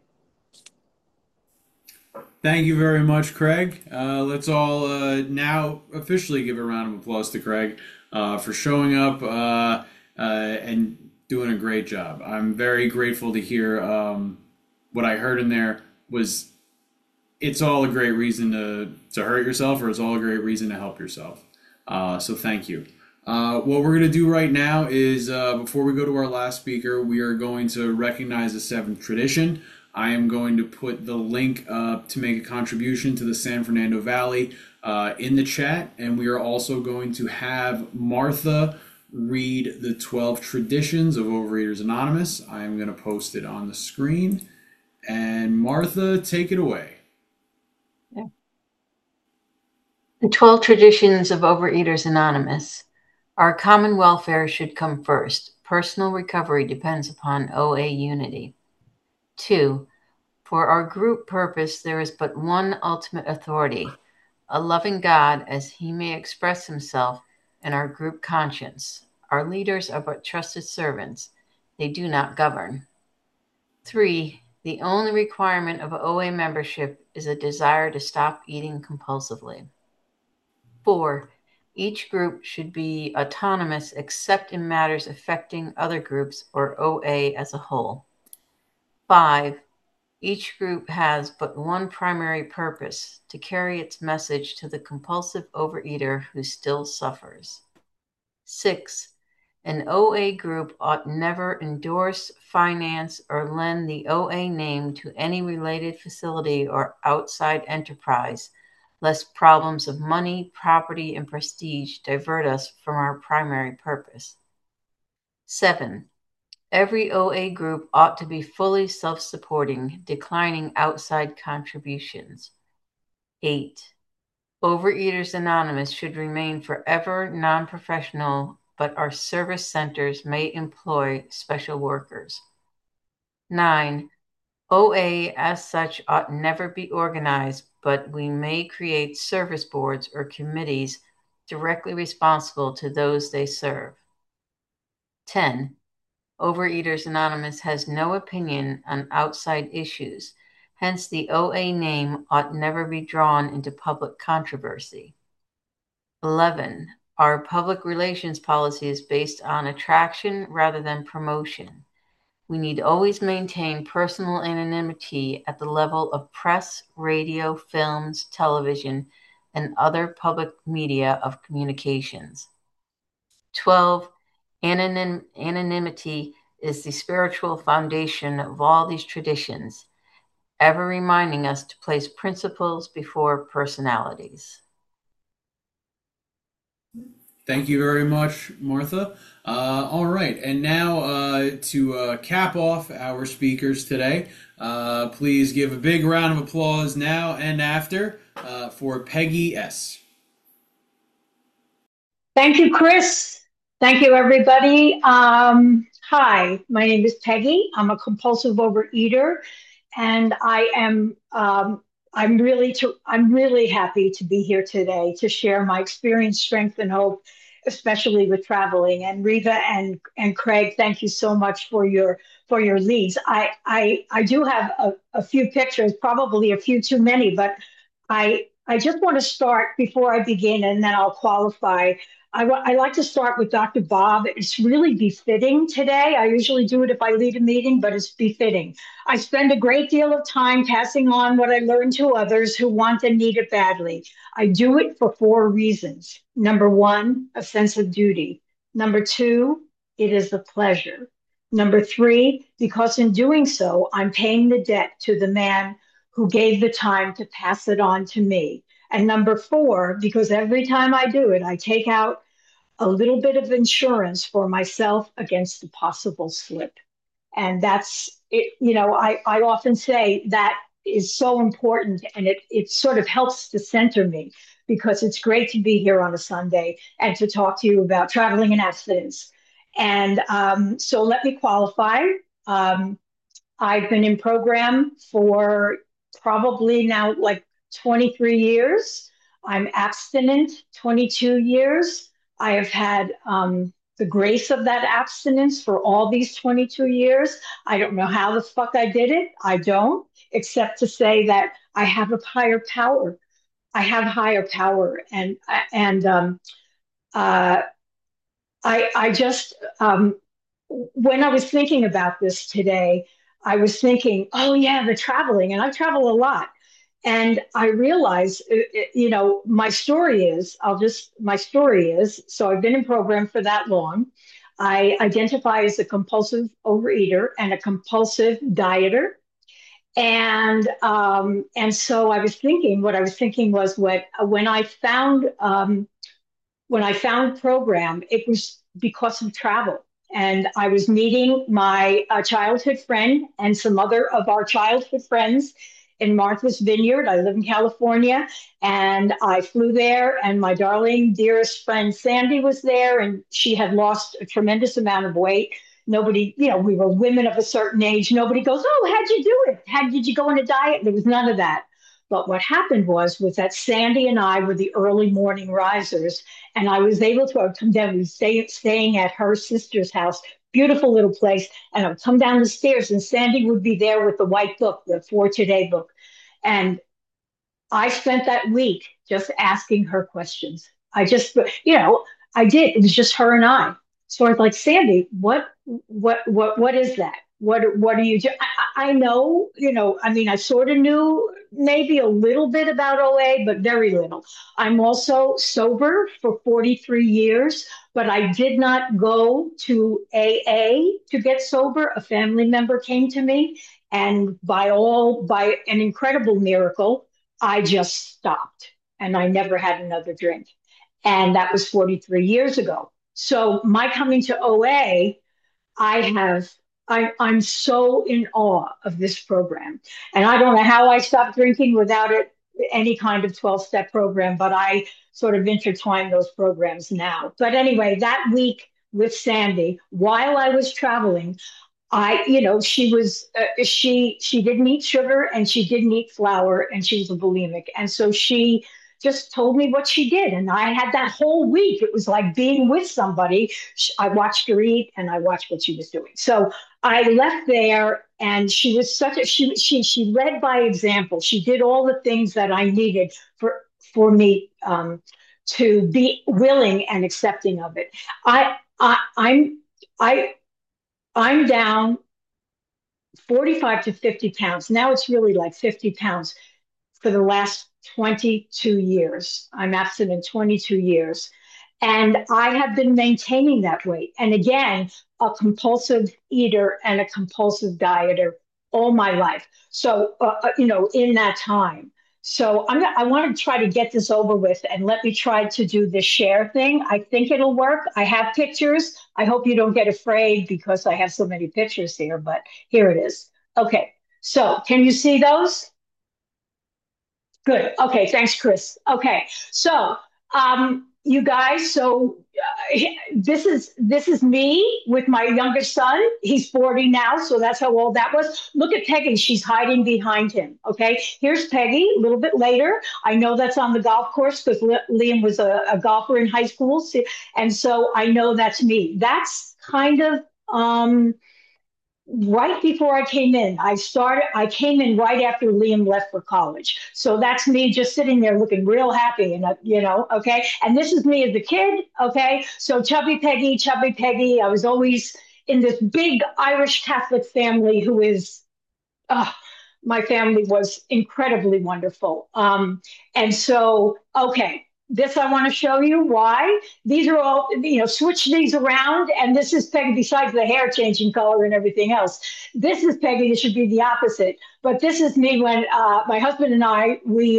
Thank you very much, Craig. Let's all now officially give a round of applause to Craig for showing up and doing a great job. I'm very grateful to hear what I heard in there was it's all a great reason to hurt yourself, or it's all a great reason to help yourself. So thank you. What we're going to do right now is, before we go to our last speaker, we are going to recognize the seventh tradition. I am going to put the link to make a contribution to the San Fernando Valley in the chat, and we are also going to have Martha read the 12 traditions of Overeaters Anonymous. I am going to post it on the screen. And Martha, take it away. The 12 traditions of Overeaters Anonymous. Our common welfare should come first. Personal recovery depends upon OA unity. 2. For our group purpose, there is but one ultimate authority, a loving God as he may express himself in our group conscience. Our leaders are but trusted servants. They do not govern. 3. The only requirement of OA membership is a desire to stop eating compulsively. 4. Each group should be autonomous except in matters affecting other groups or OA as a whole. 5. Each group has but one primary purpose, to carry its message to the compulsive overeater who still suffers. 6. An OA group ought never endorse, finance, or lend the OA name to any related facility or outside enterprise, lest problems of money, property, and prestige divert us from our primary purpose. 7. Every OA group ought to be fully self-supporting, declining outside contributions. 8. Overeaters Anonymous should remain forever non-professional, but our service centers may employ special workers. 9. OA as such ought never be organized, but we may create service boards or committees directly responsible to those they serve. 10. Overeaters Anonymous has no opinion on outside issues, hence the OA name ought never be drawn into public controversy. 11. Our public relations policy is based on attraction rather than promotion. We need always maintain personal anonymity at the level of press, radio, films, television, and other public media of communications. 12. Anonymity is the spiritual foundation of all these traditions, ever reminding us to place principles before personalities. Thank you very much, Martha. All right, and now to cap off our speakers today, please give a big round of applause now and after for Peggy S. Thank you, Chris. Thank you, everybody. Hi, my name is Peggy. I'm a compulsive overeater, and I'm really happy to be here today to share my experience, strength, and hope, especially with traveling. And Riva and Craig, thank you so much for your leads. I do have a few pictures, probably a few too many, but I just want to start before I begin, and then I'll qualify. I like to start with Dr. Bob. It's really befitting today. I usually do it if I lead a meeting, but it's befitting. I spend a great deal of time passing on what I learn to others who want and need it badly. I do it for four reasons. Number one, a sense of duty. Number two, it is a pleasure. Number three, because in doing so, I'm paying the debt to the man who gave the time to pass it on to me. And number four, because every time I do it, I take out a little bit of insurance for myself against the possible slip. And that's it. I often say that is so important, and it sort of helps to center me because it's great to be here on a Sunday and to talk to you about traveling and abstinence. And so let me qualify. Um, I've been in program for probably now like 23 years. I'm abstinent 22 years. I have had the grace of that abstinence for all these 22 years. I don't know how the fuck I did it. I don't, except to say that I have a higher power. I have higher power, and uh, I just when I was thinking about this today, I was thinking, oh yeah, the traveling, and I travel a lot. And I realized, my story is, so I've been in program for that long. I identify as a compulsive overeater and a compulsive dieter. And so what I was thinking was when I found program, it was because of travel. And I was meeting my childhood friend and some other of our childhood friends in Martha's Vineyard. I live in California, and I flew there, and my darling, dearest friend Sandy was there, and she had lost a tremendous amount of weight. Nobody, we were women of a certain age. Nobody goes, "Oh, how'd you do it? Did you go on a diet?" There was none of that. But what happened was that Sandy and I were the early morning risers, and I was able to, I would come down, we were staying at her sister's house, beautiful little place, and I would come down the stairs, and Sandy would be there with the white book, the For Today book. And I spent that week just asking her questions. I did. It was just her and I. So I was like, Sandy, what is that? What do you do? I know, I mean, I sort of knew maybe a little bit about OA, but very little. I'm also sober for 43 years, but I did not go to AA to get sober. A family member came to me, and by an incredible miracle, I just stopped and I never had another drink. And that was 43 years ago. So my coming to OA, I'm so in awe of this program. And I don't know how I stopped drinking without any kind of 12-step program, but I sort of intertwine those programs now. But anyway, that week with Sandy, while I was traveling, she didn't eat sugar and she didn't eat flour and she was a bulimic. And so she just told me what she did. And I had that whole week. It was like being with somebody. I watched her eat and I watched what she was doing. So I left there, and she was she led by example. She did all the things that I needed for me to be willing and accepting of it. I, I, I'm, I, I'm down 45 to 50 pounds. Now it's really like 50 pounds for the last 22 years. I'm abstinent 22 years. And I have been maintaining that weight. And again, a compulsive eater and a compulsive dieter all my life. So, in that time. So I want to try to get this over with and let me try to do the share thing. I think it'll work. I have pictures. I hope you don't get afraid because I have so many pictures here, but here it is. Okay. So can you see those? Good. Okay. Thanks, Chris. Okay. So, you guys, this is me with my youngest son. He's 40 now, so that's how old that was. Look at Peggy; she's hiding behind him. Okay, here's Peggy. A little bit later, I know that's on the golf course because Liam was a golfer in high school, and so I know that's me. That's kind of right before I came in. I came in right after Liam left for college. So that's me just sitting there looking real happy and, okay. And this is me as a kid. Okay. So chubby Peggy, chubby Peggy. I was always in this big Irish Catholic family who is, uh, my family was incredibly wonderful. And so, okay, this I want to show you why. These are all, switch these around. And this is Peggy, besides the hair changing color and everything else. This is Peggy. This should be the opposite. But this is me when my husband and I,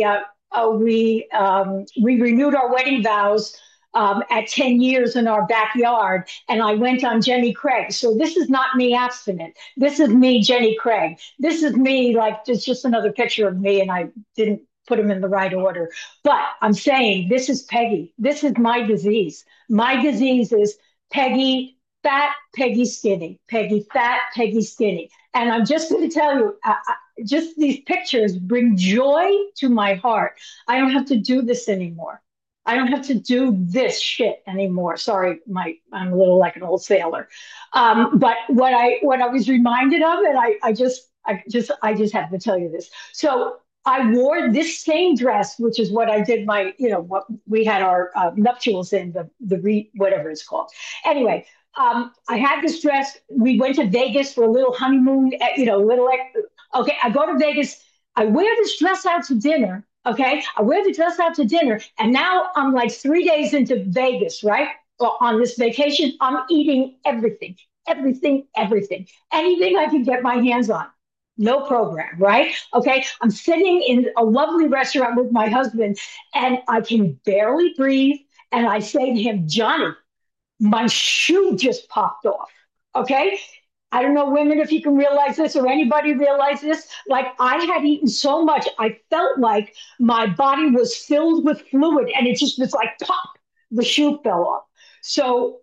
we renewed our wedding vows at 10 years in our backyard, and I went on Jenny Craig. So this is not me abstinent. This is me, Jenny Craig. This is me, like, it's just another picture of me, and I didn't put them in the right order. But I'm saying this is Peggy. This is my disease. My disease is Peggy fat, Peggy skinny, Peggy fat, Peggy skinny. And I'm just going to tell you, just these pictures bring joy to my heart. I don't have to do this anymore. I don't have to do this shit anymore. Sorry, I'm a little like an old sailor. But what I was reminded of, and I just have to tell you this. So I wore this same dress, which is what I did what we had our nuptials in, whatever it's called. Anyway, I had this dress. We went to Vegas for a little honeymoon. Okay, I go to Vegas. I wear this dress out to dinner. Okay, I wear the dress out to dinner, and now I'm like 3 days into Vegas, right? Well, on this vacation, I'm eating everything, everything, everything, anything I can get my hands on. No program, right? Okay, I'm sitting in a lovely restaurant with my husband, and I can barely breathe. And I say to him, Johnny, my shoe just popped off. Okay, I don't know, women, if you can realize this or anybody realize this. Like, I had eaten so much, I felt like my body was filled with fluid and it just was like pop, the shoe fell off. So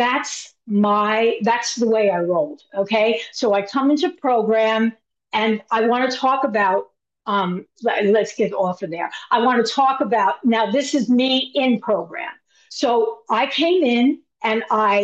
that's the way I rolled. Okay. So I come into program and I want to talk about, let's get off of there. I want to talk about, now this is me in program. So I came in and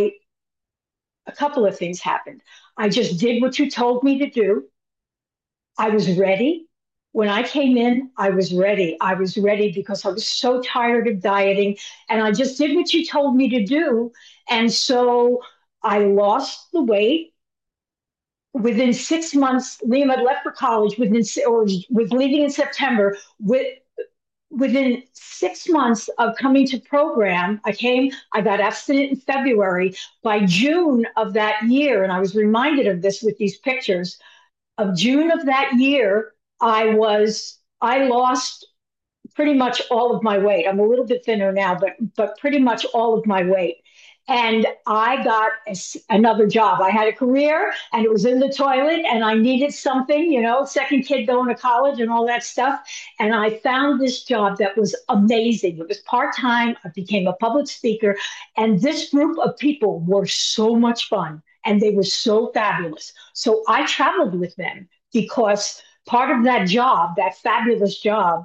a couple of things happened. I just did what you told me to do. I was ready. When I came in, I was ready. I was ready because I was so tired of dieting. And I just did what you told me to do. And so I lost the weight. Within 6 months, Liam had left for college or was leaving in September. Within 6 months of coming to program, I got abstinent in February. By June of that year, and I was reminded of this with these pictures, of June of that year, I lost pretty much all of my weight. I'm a little bit thinner now, but pretty much all of my weight. And I got another job. I had a career and it was in the toilet and I needed something, second kid going to college and all that stuff. And I found this job that was amazing. It was part-time. I became a public speaker. And this group of people were so much fun and they were so fabulous. So I traveled with them because part of that job, that fabulous job,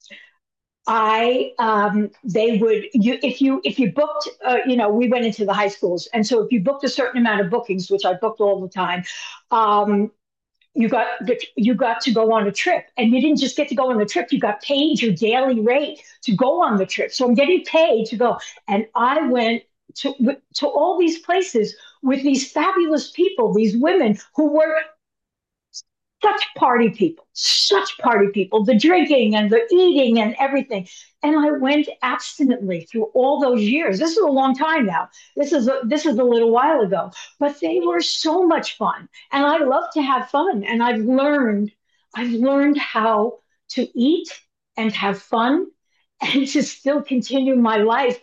if you booked, we went into the high schools. And so if you booked a certain amount of bookings, which I booked all the time, you got to go on a trip, and you didn't just get to go on the trip. You got paid your daily rate to go on the trip. So I'm getting paid to go. And I went to all these places with these fabulous people, these women who were such party people, the drinking and the eating and everything. And I went abstinently through all those years. This is a long time now. This is a little while ago, but they were so much fun. And I love to have fun. And I've learned how to eat and have fun and to still continue my life.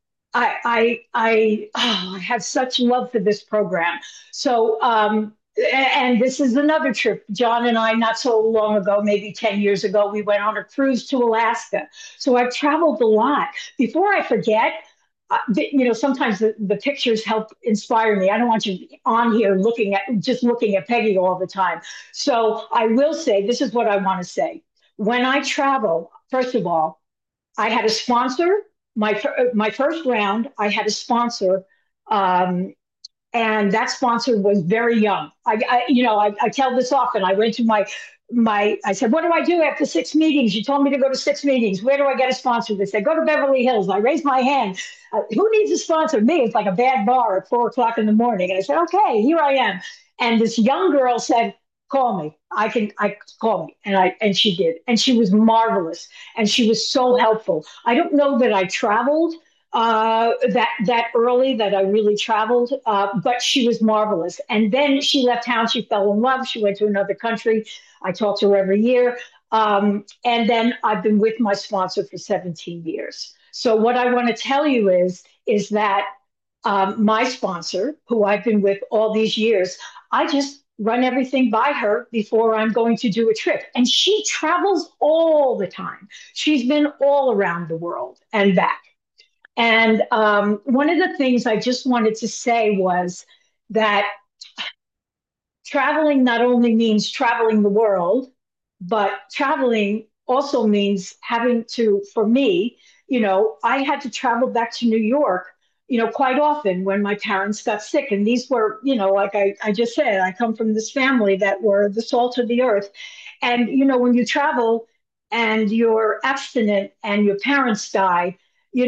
I have such love for this program. So, and this is another trip. John and I, not so long ago, maybe 10 years ago, we went on a cruise to Alaska. So I've traveled a lot. Before I forget, sometimes the pictures help inspire me. I don't want you on here looking at Peggy all the time. So I will say, this is what I want to say. When I travel, first of all, I had a sponsor. My first round, I had a sponsor, um, and that sponsor was very young. I tell this often. I went to I said, what do I do after 6 meetings? You told me to go to 6 meetings. Where do I get a sponsor? They said, go to Beverly Hills. I raised my hand. Who needs a sponsor? Me. It's like a bad bar at 4 o'clock in the morning. And I said, okay, here I am. And this young girl said, call me. I call me. And she did. And she was marvelous. And she was so helpful. I don't know that I traveled that early, that I really traveled, but she was marvelous. And then she left town. She fell in love. She went to another country. I talk to her every year. And then I've been with my sponsor for 17 years. So what I want to tell you is that my sponsor, who I've been with all these years, I just run everything by her before I'm going to do a trip. And she travels all the time. She's been all around the world and back. And one of the things I just wanted to say was that traveling not only means traveling the world, but traveling also means having to, for me, I had to travel back to New York, quite often when my parents got sick. And these were, like I just said, I come from this family that were the salt of the earth. And, when you travel and you're abstinent and your parents die,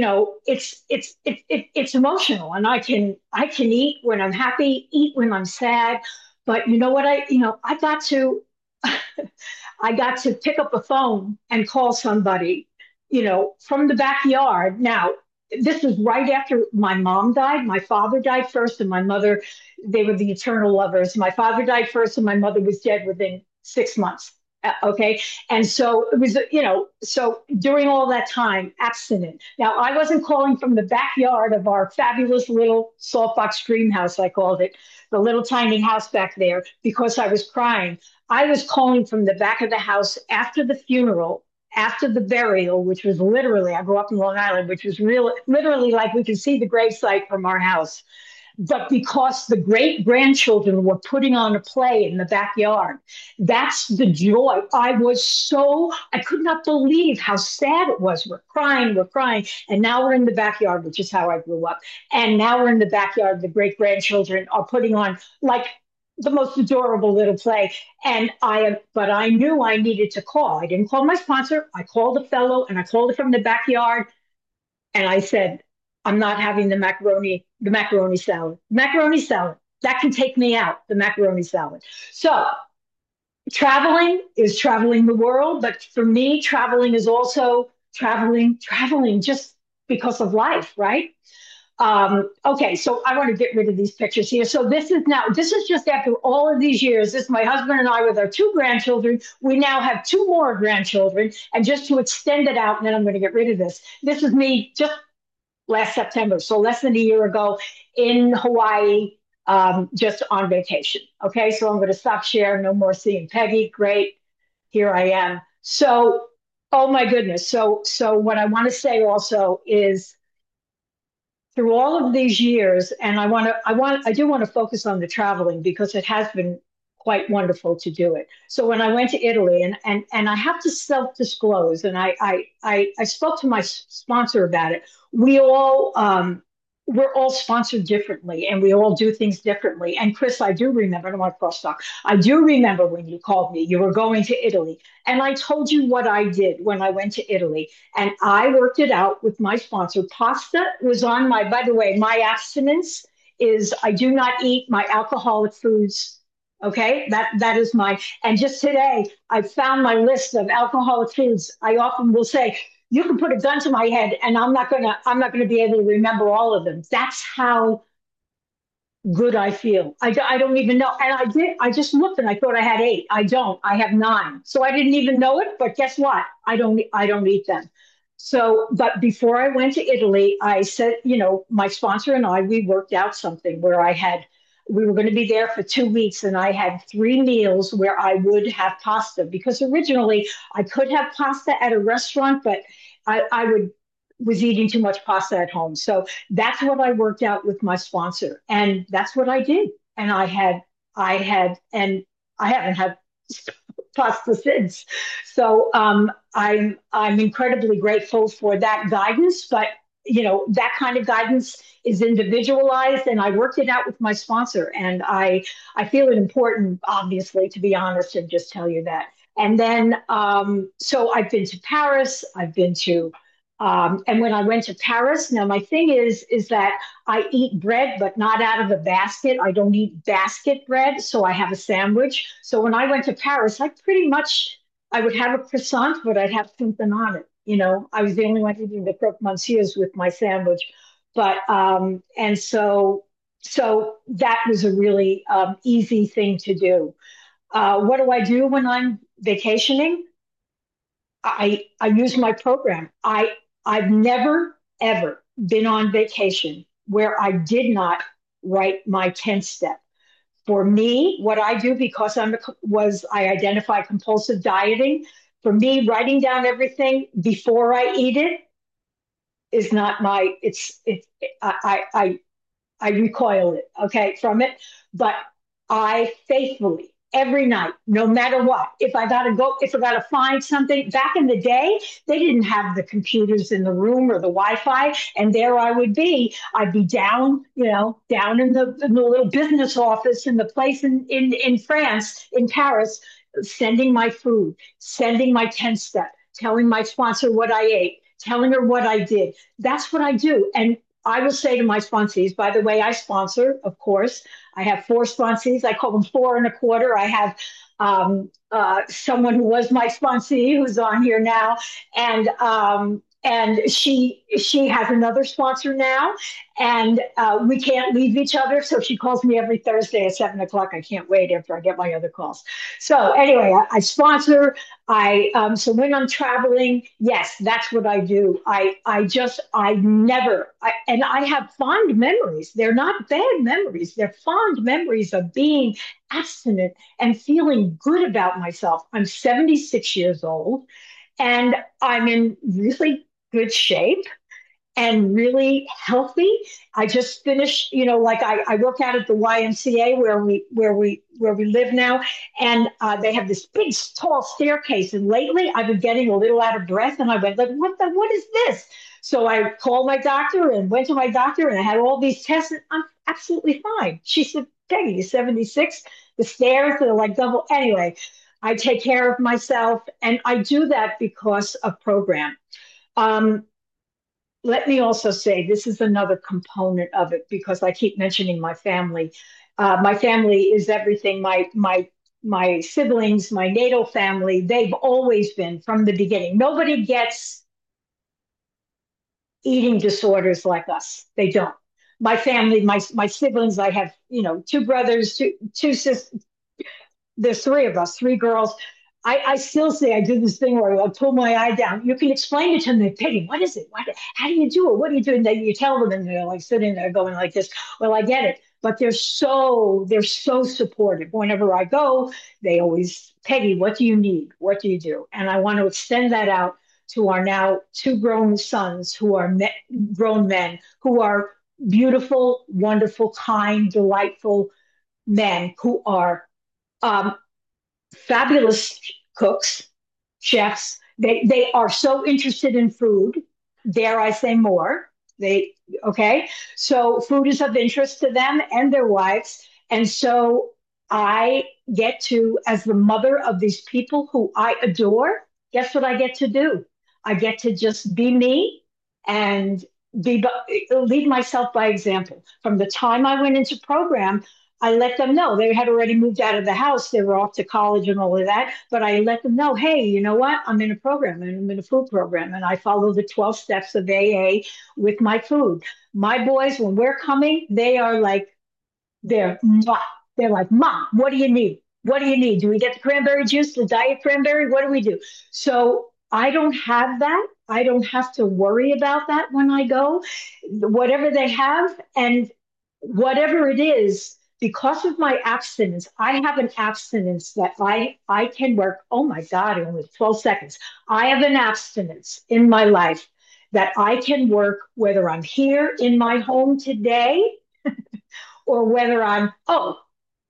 it's emotional. And I can eat when I'm happy, eat when I'm sad. But you know what I got to I got to pick up a phone and call somebody, from the backyard. Now, this was right after my mom died. My father died first, and my mother, they were the eternal lovers. My father died first, and my mother was dead within 6 months. Okay. And so it was, so during all that time, abstinent. Now, I wasn't calling from the backyard of our fabulous little Saltbox dream house, I called it, the little tiny house back there, because I was crying. I was calling from the back of the house after the funeral, after the burial, which was literally, I grew up in Long Island, which was literally like we could see the gravesite from our house. But because the great grandchildren were putting on a play in the backyard, that's the joy. I could not believe how sad it was. We're crying, we're crying. And now we're in the backyard, which is how I grew up. And now we're in the backyard. The great grandchildren are putting on like the most adorable little play. But I knew I needed to call. I didn't call my sponsor. I called a fellow and I called it from the backyard. And I said, I'm not having the macaroni salad. Macaroni salad. That can take me out, the macaroni salad. So traveling is traveling the world, but for me, traveling is also traveling just because of life, right? Okay, so I want to get rid of these pictures here. So this is just after all of these years. This is my husband and I with our two grandchildren. We now have two more grandchildren. And just to extend it out, and then I'm going to get rid of this. This is me just last September, so less than a year ago in Hawaii, just on vacation. Okay, so I'm going to stop sharing. No more seeing Peggy. Great, here I am. So, oh my goodness. So what I want to say also is, through all of these years, and I do want to focus on the traveling because it has been quite wonderful to do it. So when I went to Italy, and I have to self-disclose, and I spoke to my sponsor about it. We're all sponsored differently, and we all do things differently. And Chris, I do remember, I don't want to cross talk. I do remember when you called me, you were going to Italy, and I told you what I did when I went to Italy, and I worked it out with my sponsor. Pasta was on my. By the way, my abstinence is I do not eat my alcoholic foods. Okay, that is my. And just today, I found my list of alcoholic foods. I often will say, you can put a gun to my head and I'm not gonna be able to remember all of them. That's how good I feel. I don't even know. And I just looked and I thought I had 8. I don't. I have 9. So I didn't even know it, but guess what? I don't eat them. So, but before I went to Italy, I said, my sponsor and I, we worked out something where we were going to be there for 2 weeks and I had 3 meals where I would have pasta because originally I could have pasta at a restaurant, but I was eating too much pasta at home. So that's what I worked out with my sponsor, and that's what I did. And and I haven't had pasta since. So I'm incredibly grateful for that guidance. But that kind of guidance is individualized, and I worked it out with my sponsor, and I feel it important, obviously, to be honest and just tell you that. And then, so I've been to Paris. I've been to and when I went to Paris, now my thing is that I eat bread, but not out of a basket. I don't eat basket bread, so I have a sandwich. So when I went to Paris, I would have a croissant, but I'd have something on it. I was the only one eating the croque monsieur's with my sandwich, but and so that was a really easy thing to do. What do I do when I'm vacationing? I use my program. I've never ever been on vacation where I did not write my 10 step. For me, what I do because I identify compulsive dieting. For me, writing down everything before I eat it is not my. It's I recoil it, okay, from it. But I faithfully, every night, no matter what, if I gotta find something, back in the day, they didn't have the computers in the room or the Wi-Fi, and there I would be. I'd be down, down in the little business office in the place in France, in Paris, sending my food, sending my 10 step, telling my sponsor what I ate, telling her what I did. That's what I do. And I will say to my sponsees, by the way, I sponsor, of course. I have 4 sponsees. I call them 4 and a quarter. I have someone who was my sponsee who's on here now, and she has another sponsor now, and we can't leave each other. So she calls me every Thursday at 7 o'clock. I can't wait after I get my other calls. So anyway, I sponsor. So when I'm traveling, yes, that's what I do. I never and I have fond memories. They're not bad memories. They're fond memories of being abstinent and feeling good about myself. I'm 76 years old and I'm in really good shape and really healthy. I just finished, like I work out at the YMCA where we live now, and they have this big tall staircase. And lately, I've been getting a little out of breath, and I went like, what is this? So I called my doctor and went to my doctor, and I had all these tests, and I'm absolutely fine. She said, Peggy, you're 76. The stairs are like double. Anyway, I take care of myself, and I do that because of program. Um, Let me also say this is another component of it because I keep mentioning my family. My family is everything. My siblings, my natal family, they've always been from the beginning. Nobody gets eating disorders like us. They don't. My family, my siblings, I have 2 brothers, two sisters. There's 3 of us, 3 girls. I still say I do this thing where I pull my eye down. You can explain it to them, Peggy, what is it? How do you do it? What do you do? And then you tell them, and they're like sitting there going like this. Well, I get it, but they're so supportive. Whenever I go, they always, Peggy, what do you need? What do you do? And I want to extend that out to our now 2 grown sons who are grown men who are beautiful, wonderful, kind, delightful men who are um, fabulous cooks, chefs. They are so interested in food. Dare I say more? They okay. So food is of interest to them and their wives, and so I get to, as the mother of these people who I adore. Guess what I get to do? I get to just be me and be lead myself by example. From the time I went into program, I let them know they had already moved out of the house. They were off to college and all of that. But I let them know, hey, you know what? I'm in a program and I'm in a food program and I follow the 12 steps of AA with my food. My boys, when we're coming, they are like, they're mwah. They're like, Mom, what do you need? What do you need? Do we get the cranberry juice, the diet cranberry? What do we do? So I don't have that. I don't have to worry about that when I go. Whatever they have and whatever it is, because of my abstinence, I have an abstinence that I can work. Oh my God, only 12 seconds. I have an abstinence in my life that I can work whether I'm here in my home today or whether I'm, oh,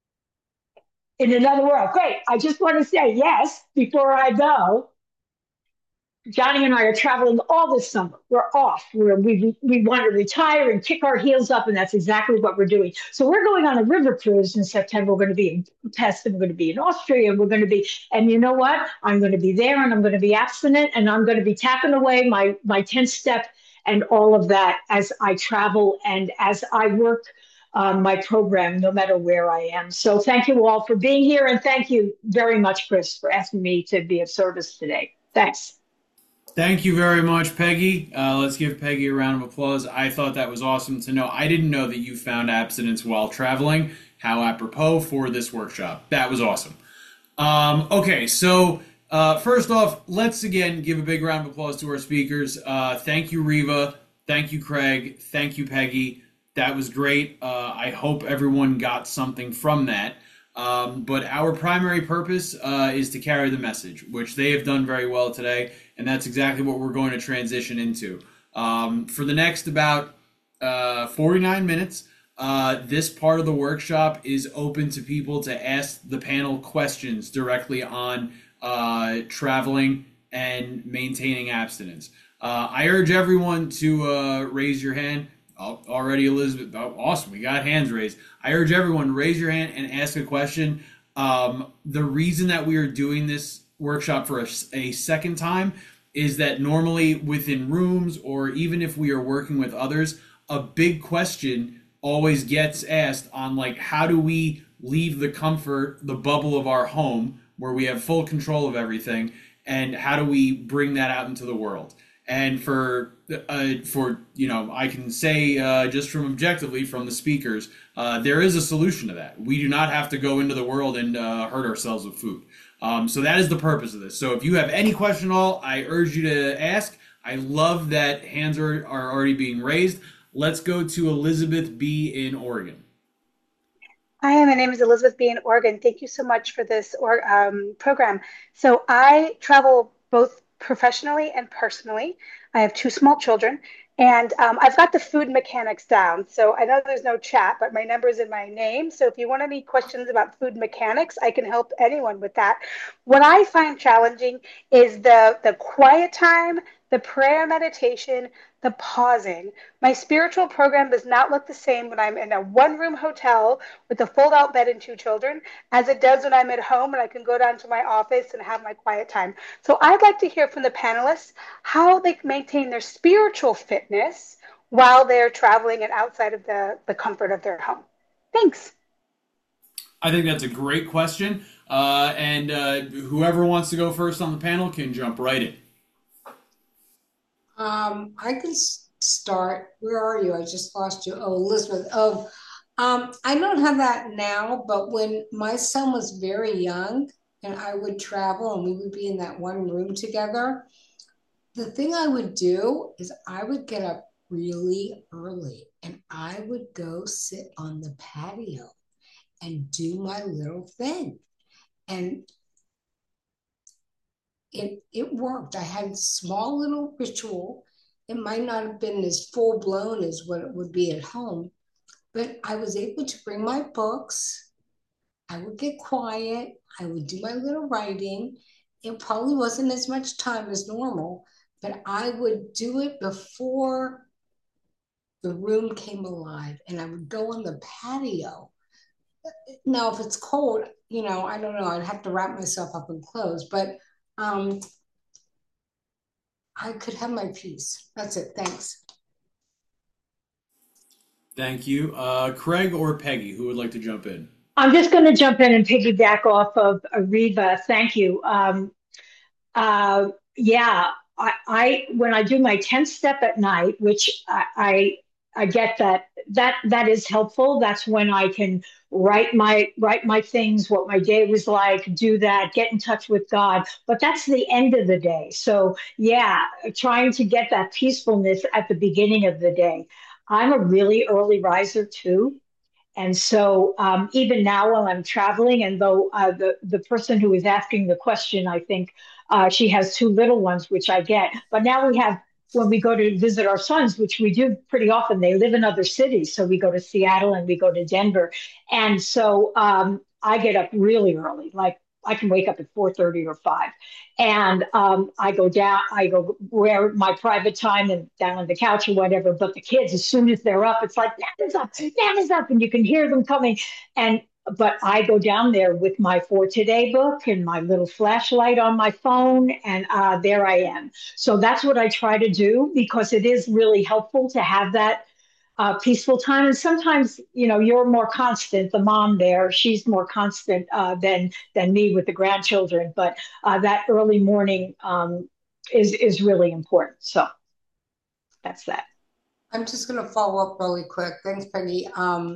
in another world. Great. I just want to say yes before I go. Johnny and I are traveling all this summer. We're off. We want to retire and kick our heels up, and that's exactly what we're doing. So we're going on a river cruise in September. We're going to be in Budapest, and we're going to be in Austria, and we're going to be. And you know what? I'm going to be there, and I'm going to be abstinent, and I'm going to be tapping away my 10th step and all of that as I travel and as I work my program, no matter where I am. So thank you all for being here, and thank you very much, Chris, for asking me to be of service today. Thanks. Thank you very much, Peggy. Let's give Peggy a round of applause. I thought that was awesome to know. I didn't know that you found abstinence while traveling. How apropos for this workshop. That was awesome. Okay, so first off, let's again give a big round of applause to our speakers. Thank you, Riva. Thank you, Craig. Thank you, Peggy. That was great. I hope everyone got something from that. But our primary purpose is to carry the message, which they have done very well today, and that's exactly what we're going to transition into. For the next about 49 minutes, this part of the workshop is open to people to ask the panel questions directly on traveling and maintaining abstinence. I urge everyone to raise your hand. Oh, already Elizabeth. Oh, awesome. We got hands raised. I urge everyone, raise your hand and ask a question. The reason that we are doing this workshop for a second time is that normally within rooms, or even if we are working with others, a big question always gets asked on, like, how do we leave the comfort, the bubble of our home where we have full control of everything, and how do we bring that out into the world? And for I can say just from objectively from the speakers, there is a solution to that. We do not have to go into the world and hurt ourselves with food. So that is the purpose of this. So if you have any question at all, I urge you to ask. I love that hands are already being raised. Let's go to Elizabeth B. in Oregon. Hi, my name is Elizabeth B. in Oregon. Thank you so much for this program. So I travel both professionally and personally. I have two small children, and I've got the food mechanics down. So I know there's no chat, but my number is in my name. So if you want any questions about food mechanics, I can help anyone with that. What I find challenging is the quiet time, the prayer meditation, the pausing. My spiritual program does not look the same when I'm in a one-room hotel with a fold-out bed and two children as it does when I'm at home and I can go down to my office and have my quiet time. So I'd like to hear from the panelists how they maintain their spiritual fitness while they're traveling and outside of the comfort of their home. Thanks. I think that's a great question. And whoever wants to go first on the panel can jump right in. I can start. Where are you? I just lost you. Oh, Elizabeth. I don't have that now, but when my son was very young and I would travel and we would be in that one room together, the thing I would do is I would get up really early and I would go sit on the patio and do my little thing. And it worked. I had a small little ritual. It might not have been as full blown as what it would be at home, but I was able to bring my books. I would get quiet. I would do my little writing. It probably wasn't as much time as normal, but I would do it before the room came alive, and I would go on the patio. Now, if it's cold, I don't know. I'd have to wrap myself up in clothes, but I could have my peace. That's it. Thanks. Thank you. Craig or Peggy, who would like to jump in? I'm just going to jump in and piggyback off of Ariba. Thank you. Yeah, I when I do my 10th step at night, which I get that is helpful. That's when I can write my things, what my day was like, do that, get in touch with God. But that's the end of the day. So yeah, trying to get that peacefulness at the beginning of the day. I'm a really early riser too. And so even now while I'm traveling, and though the person who is asking the question, I think she has two little ones, which I get. But now we have, when we go to visit our sons, which we do pretty often, they live in other cities. So we go to Seattle and we go to Denver. And so I get up really early, like I can wake up at 4:30 or 5. And I go down, I go where my private time and down on the couch or whatever. But the kids, as soon as they're up, it's like, Nana's up, and you can hear them coming. And but I go down there with my For Today book and my little flashlight on my phone, and there I am. So that's what I try to do because it is really helpful to have that peaceful time. And sometimes, you're more constant. The mom there, she's more constant than me with the grandchildren. But that early morning is really important. So that's that. I'm just going to follow up really quick. Thanks, Peggy.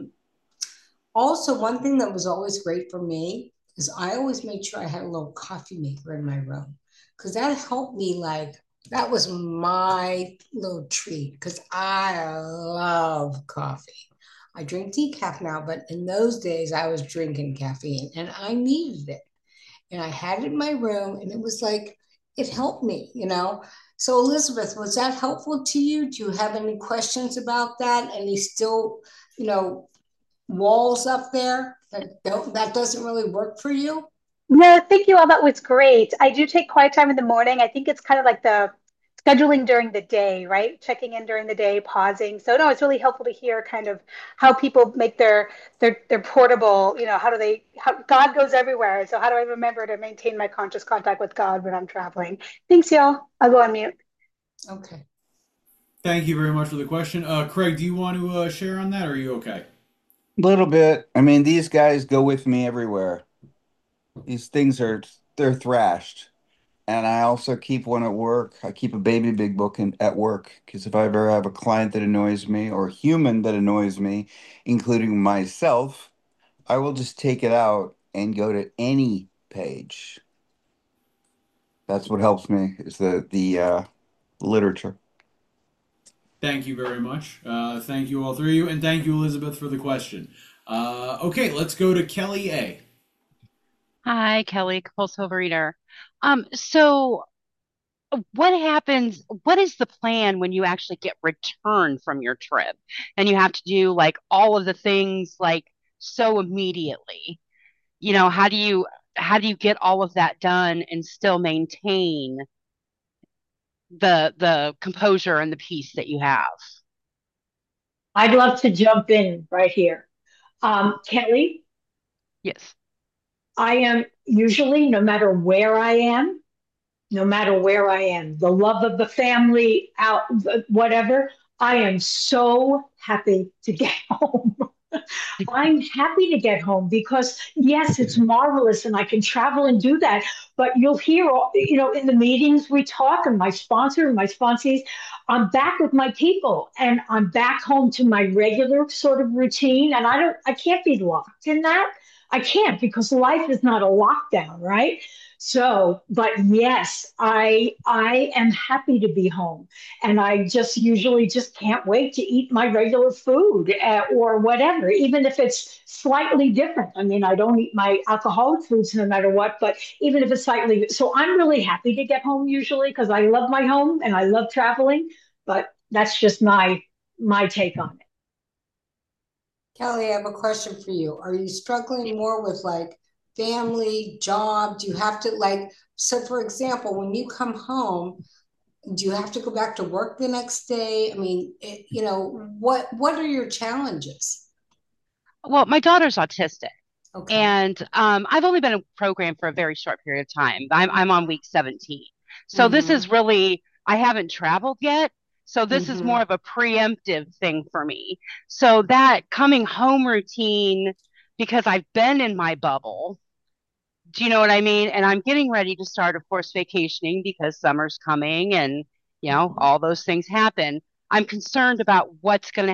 Also, one thing that was always great for me is I always made sure I had a little coffee maker in my room because that helped me. Like, that was my little treat because I love coffee. I drink decaf now, but in those days I was drinking caffeine and I needed it. And I had it in my room and it was like, it helped me. So, Elizabeth, was that helpful to you? Do you have any questions about that? Any still, you know, walls up there that doesn't really work for you? No, thank you all. That was great. I do take quiet time in the morning. I think it's kind of like the scheduling during the day, right? Checking in during the day, pausing. So no, it's really helpful to hear kind of how people make their portable, how God goes everywhere. So how do I remember to maintain my conscious contact with God when I'm traveling? Thanks, y'all. I'll go on mute. Okay. Thank you very much for the question. Craig, do you want to share on that, or are you okay? Little bit. I mean, these guys go with me everywhere. These things they're thrashed. And I also keep one at work. I keep a baby big book at work because if I ever have a client that annoys me or a human that annoys me, including myself, I will just take it out and go to any page. That's what helps me is the literature. Thank you very much. Thank you, all three of you, and thank you, Elizabeth, for the question. Okay, let's go to Kelly A. Hi, Kelly, compulsive overeater. So what happens, what is the plan when you actually get returned from your trip and you have to do like all of the things like so immediately? How do you get all of that done and still maintain the composure and the peace that you have? I'd love to jump in right here. Kelly, Yes. I am usually, no matter where I am, the love of the family, out, whatever, I am so happy to get home. I'm happy to get home because yes, it's marvelous and I can travel and do that. But you'll hear, in the meetings we talk and my sponsor and my sponsees, I'm back with my people and I'm back home to my regular sort of routine. And I can't be locked in that. I can't because life is not a lockdown, right? So, but yes, I am happy to be home, and I just usually just can't wait to eat my regular food or whatever, even if it's slightly different. I mean, I don't eat my alcoholic foods no matter what, but even if it's slightly, so I'm really happy to get home usually because I love my home and I love traveling. But that's just my take on it. Kelly, I have a question for you. Are you struggling more with like family, job? Do you have to like, so for example, when you come home, do you have to go back to work the next day? I mean, what are your challenges? Well, my daughter's autistic. Okay. And I've only been in program for a very short period of time. I'm on week 17. So this Mm-hmm. is really, I haven't traveled yet. So this is Mm-hmm. more of a preemptive thing for me. So that coming home routine, because I've been in my bubble, do you know what I mean? And I'm getting ready to start, of course, vacationing because summer's coming and, all those things happen. I'm concerned about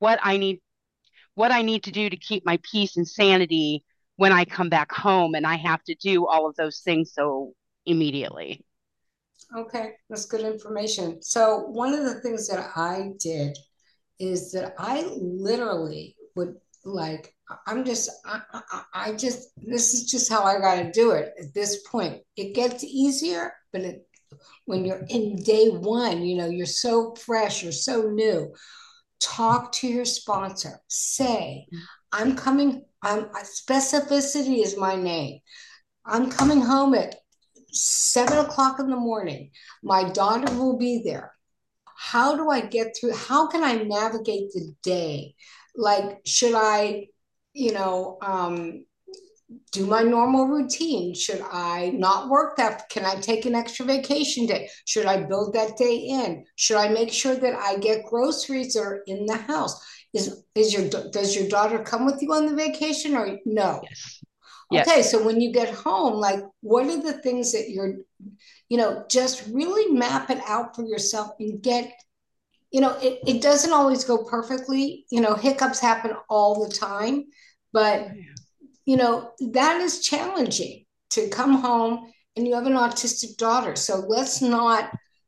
what I need to do to keep my peace and sanity when I come back home and I have to do all of those things so immediately. Okay, that's good information. So one of the things that I did is that I literally would like I just this is just how I got to do it at this point. It gets easier, but when you're in day one, you're so fresh, you're so new. Talk to your sponsor. Say, I'm coming. I'm specificity is my name. I'm coming home at 7 o'clock in the morning. My daughter will be there. How do I get through? How can I navigate the day? Like, should I, you know, do my normal routine? Should I not work that? Can I take an extra vacation day? Should I build that day in? Should I make sure that I get groceries or in the house? Does your daughter come with you on the vacation or no? Yes. Okay, Yes. so when you get home, like what are the things that just really map it out for yourself and it doesn't always go perfectly. Hiccups happen all the time, but that is challenging to come home and you have an autistic daughter. So let's not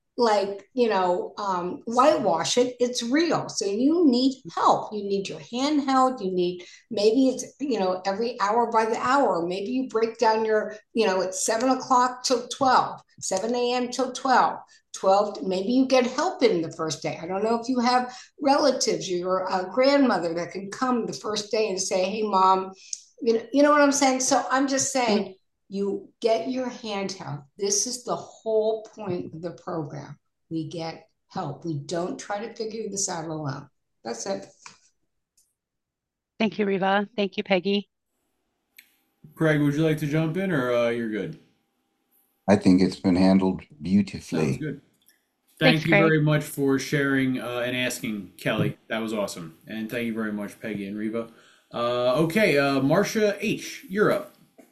whitewash it. It's real. So you need help. You need your handheld. You need, maybe it's, every hour by the hour. Maybe you break down it's 7 o'clock till 12, 7 a.m. till 12. 12, maybe you get help in the first day. I don't know if you have relatives, your grandmother that can come the first day and say, hey, mom, you know what I'm saying? So I'm just saying, you get your handheld. This is the whole point of the program. We get help. We don't try to figure this out alone. That's it. Thank you, Riva. Thank you, Peggy. Craig, would you like to jump in or you're good? I think it's been handled Sounds beautifully. good. Thanks, Thank you Craig. very much for sharing and asking, Kelly. That was awesome. And thank you very much, Peggy and Reva. Okay, Marcia H., you're up.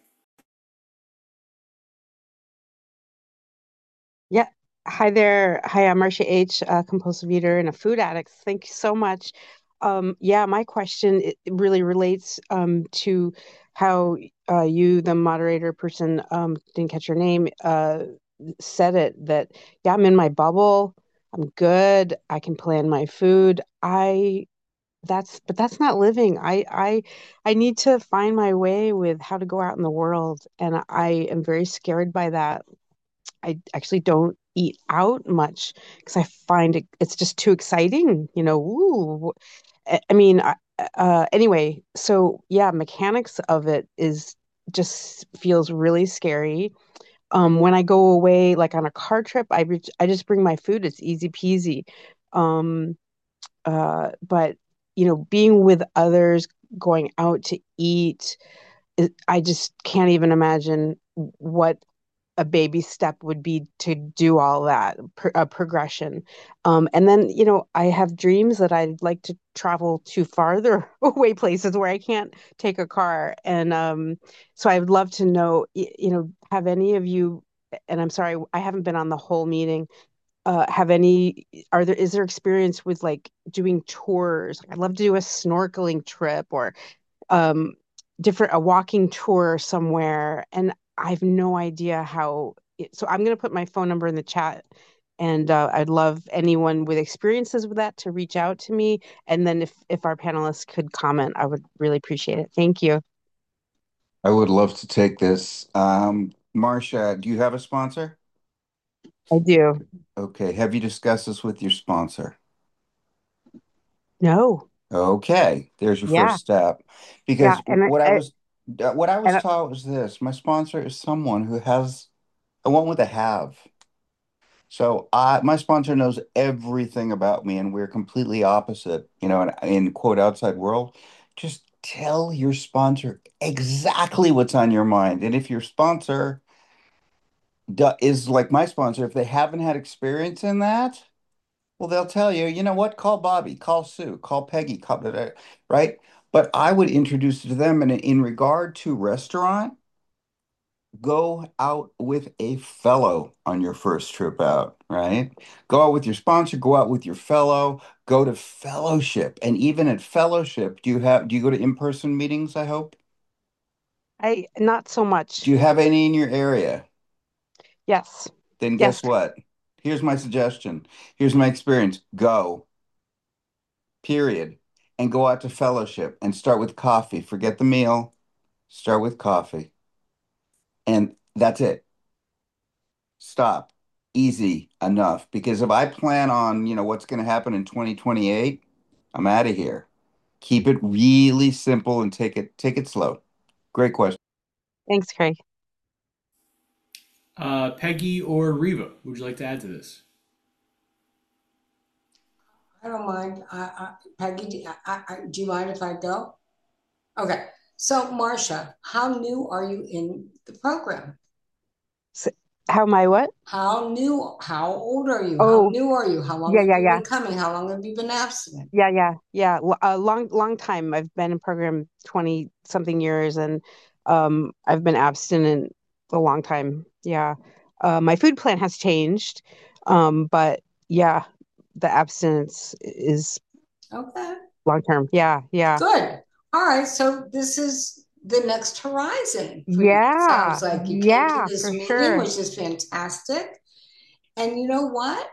Yeah. Hi there. Hi, I'm Marcia H., compulsive eater and a food addict. Thank you so much. Yeah, my question it really relates to how you, the moderator person, didn't catch your name, said it that, yeah, I'm in my bubble. I'm good. I can plan my food. But that's not living. I need to find my way with how to go out in the world, and I am very scared by that. I actually don't eat out much because I find it's just too exciting, Ooh. I mean, anyway, so yeah, mechanics of it is just feels really scary. When I go away, like on a car trip, I just bring my food. It's easy peasy. Um, but being with others, going out to eat, I just can't even imagine what a baby step would be to do all that a progression. And then I have dreams that I'd like to travel to farther away places where I can't take a car. And so I would love to know, have any of you, and I'm sorry I haven't been on the whole meeting, have any are there is there experience with like doing tours? I'd love to do a snorkeling trip or um a walking tour somewhere, and I have no idea how so I'm going to put my phone number in the chat, and I'd love anyone with experiences with that to reach out to me, and then if our panelists could comment, I would really appreciate it. Thank you. I would love to take this. Marcia, do you have a sponsor? I do. Okay. Have you discussed this with your sponsor? No. Okay. There's your Yeah. first step. Yeah. Because what I was And taught was this. My sponsor is someone who has a one with a have. So my sponsor knows everything about me, and we're completely opposite, in quote outside world. Just tell your sponsor exactly what's on your mind. And if your sponsor is like my sponsor, if they haven't had experience in that, well, they'll tell you, you know what, call Bobby, call Sue, call Peggy, right? But I would introduce it to them in regard to restaurant. go out with a fellow on your first trip out, right? Go out with your sponsor, go out with your fellow, go to fellowship. And even at fellowship, do you go to in-person meetings, I hope? I not so Do much. you have any in your area? Yes. Then Yes. guess what? Here's my suggestion. Here's my experience. Go, period. And go out to fellowship and start with coffee. Forget the meal. Start with coffee. And that's it. Stop. Easy enough. Because if I plan on, what's going to happen in 2028, I'm out of here. Keep it really simple and take it slow. Great question. Thanks, Craig. Peggy or Riva, would you like to add to this? I don't mind. Peggy, do you mind if I go? Okay. So, Marcia, how new are you in the program? So, how my what? How old are you? How Oh, new are you? How long yeah, have yeah, you yeah. been coming? How long have you been abstinent? Yeah. A long time. I've been in program 20 something years, and I've been abstinent a long time. Yeah. My food plan has changed. But yeah, the abstinence is Okay. long term. Yeah. Good. All right. So this is the next horizon for you. Yeah. Sounds like you came to Yeah, this for meeting, sure. which is fantastic. And you know what?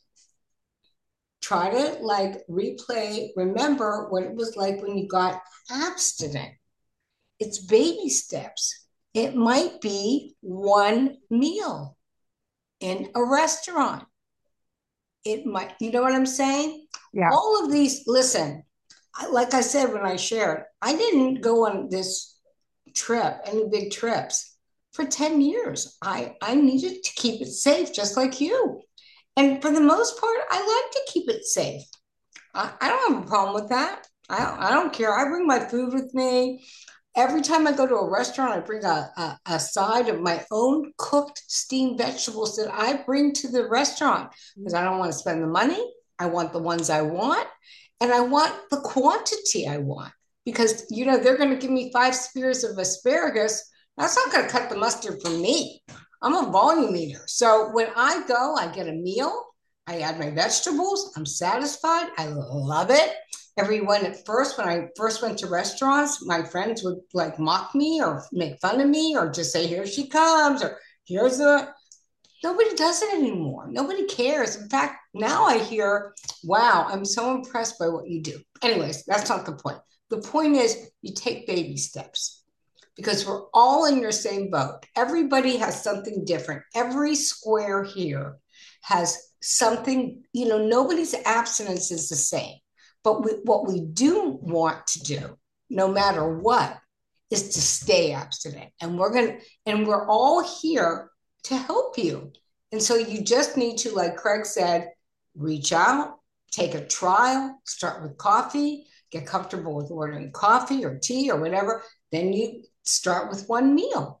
Try to remember what it was like when you got abstinent. It's baby steps. It might be one meal in a restaurant. It might, you know what I'm saying? Yeah. All of these, listen, like I said when I shared, I didn't go on this trip, any big trips, for 10 years. I needed to keep it safe, just like you. And for the most part, I like to keep it safe. I don't have a problem with that. I don't care. I bring my food with me. Every time I go to a restaurant, I bring a side of my own cooked steamed vegetables that I bring to the restaurant because I don't want to spend the money. I want the ones I want, and I want the quantity I want because they're going to give me 5 spears of asparagus. That's not going to cut the mustard for me. I'm a volume eater. So when I go, I get a meal. I add my vegetables. I'm satisfied. I love it. Everyone at first, when I first went to restaurants, my friends would like mock me or make fun of me or just say, here she comes, or here's the. Nobody does it anymore. Nobody cares. In fact, now I hear, wow, I'm so impressed by what you do. Anyways, that's not the point. The point is, you take baby steps because we're all in your same boat. Everybody has something different. Every square here has something, nobody's abstinence is the same. But what we do want to do, no matter what, is to stay abstinent. And we're all here to help you. And so you just need to, like Craig said, reach out, take a trial, start with coffee, get comfortable with ordering coffee or tea or whatever. Then you start with one meal.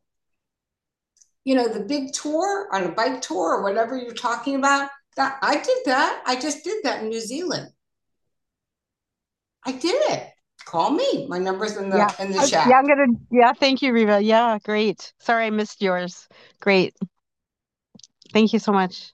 The big tour on a bike tour or whatever you're talking about, that I did that. I just did that in New Zealand. I did it. Call me. My number's in Yeah. the Yeah, chat. thank you, Riva. Yeah, great. Sorry I missed yours. Great. Thank you so much.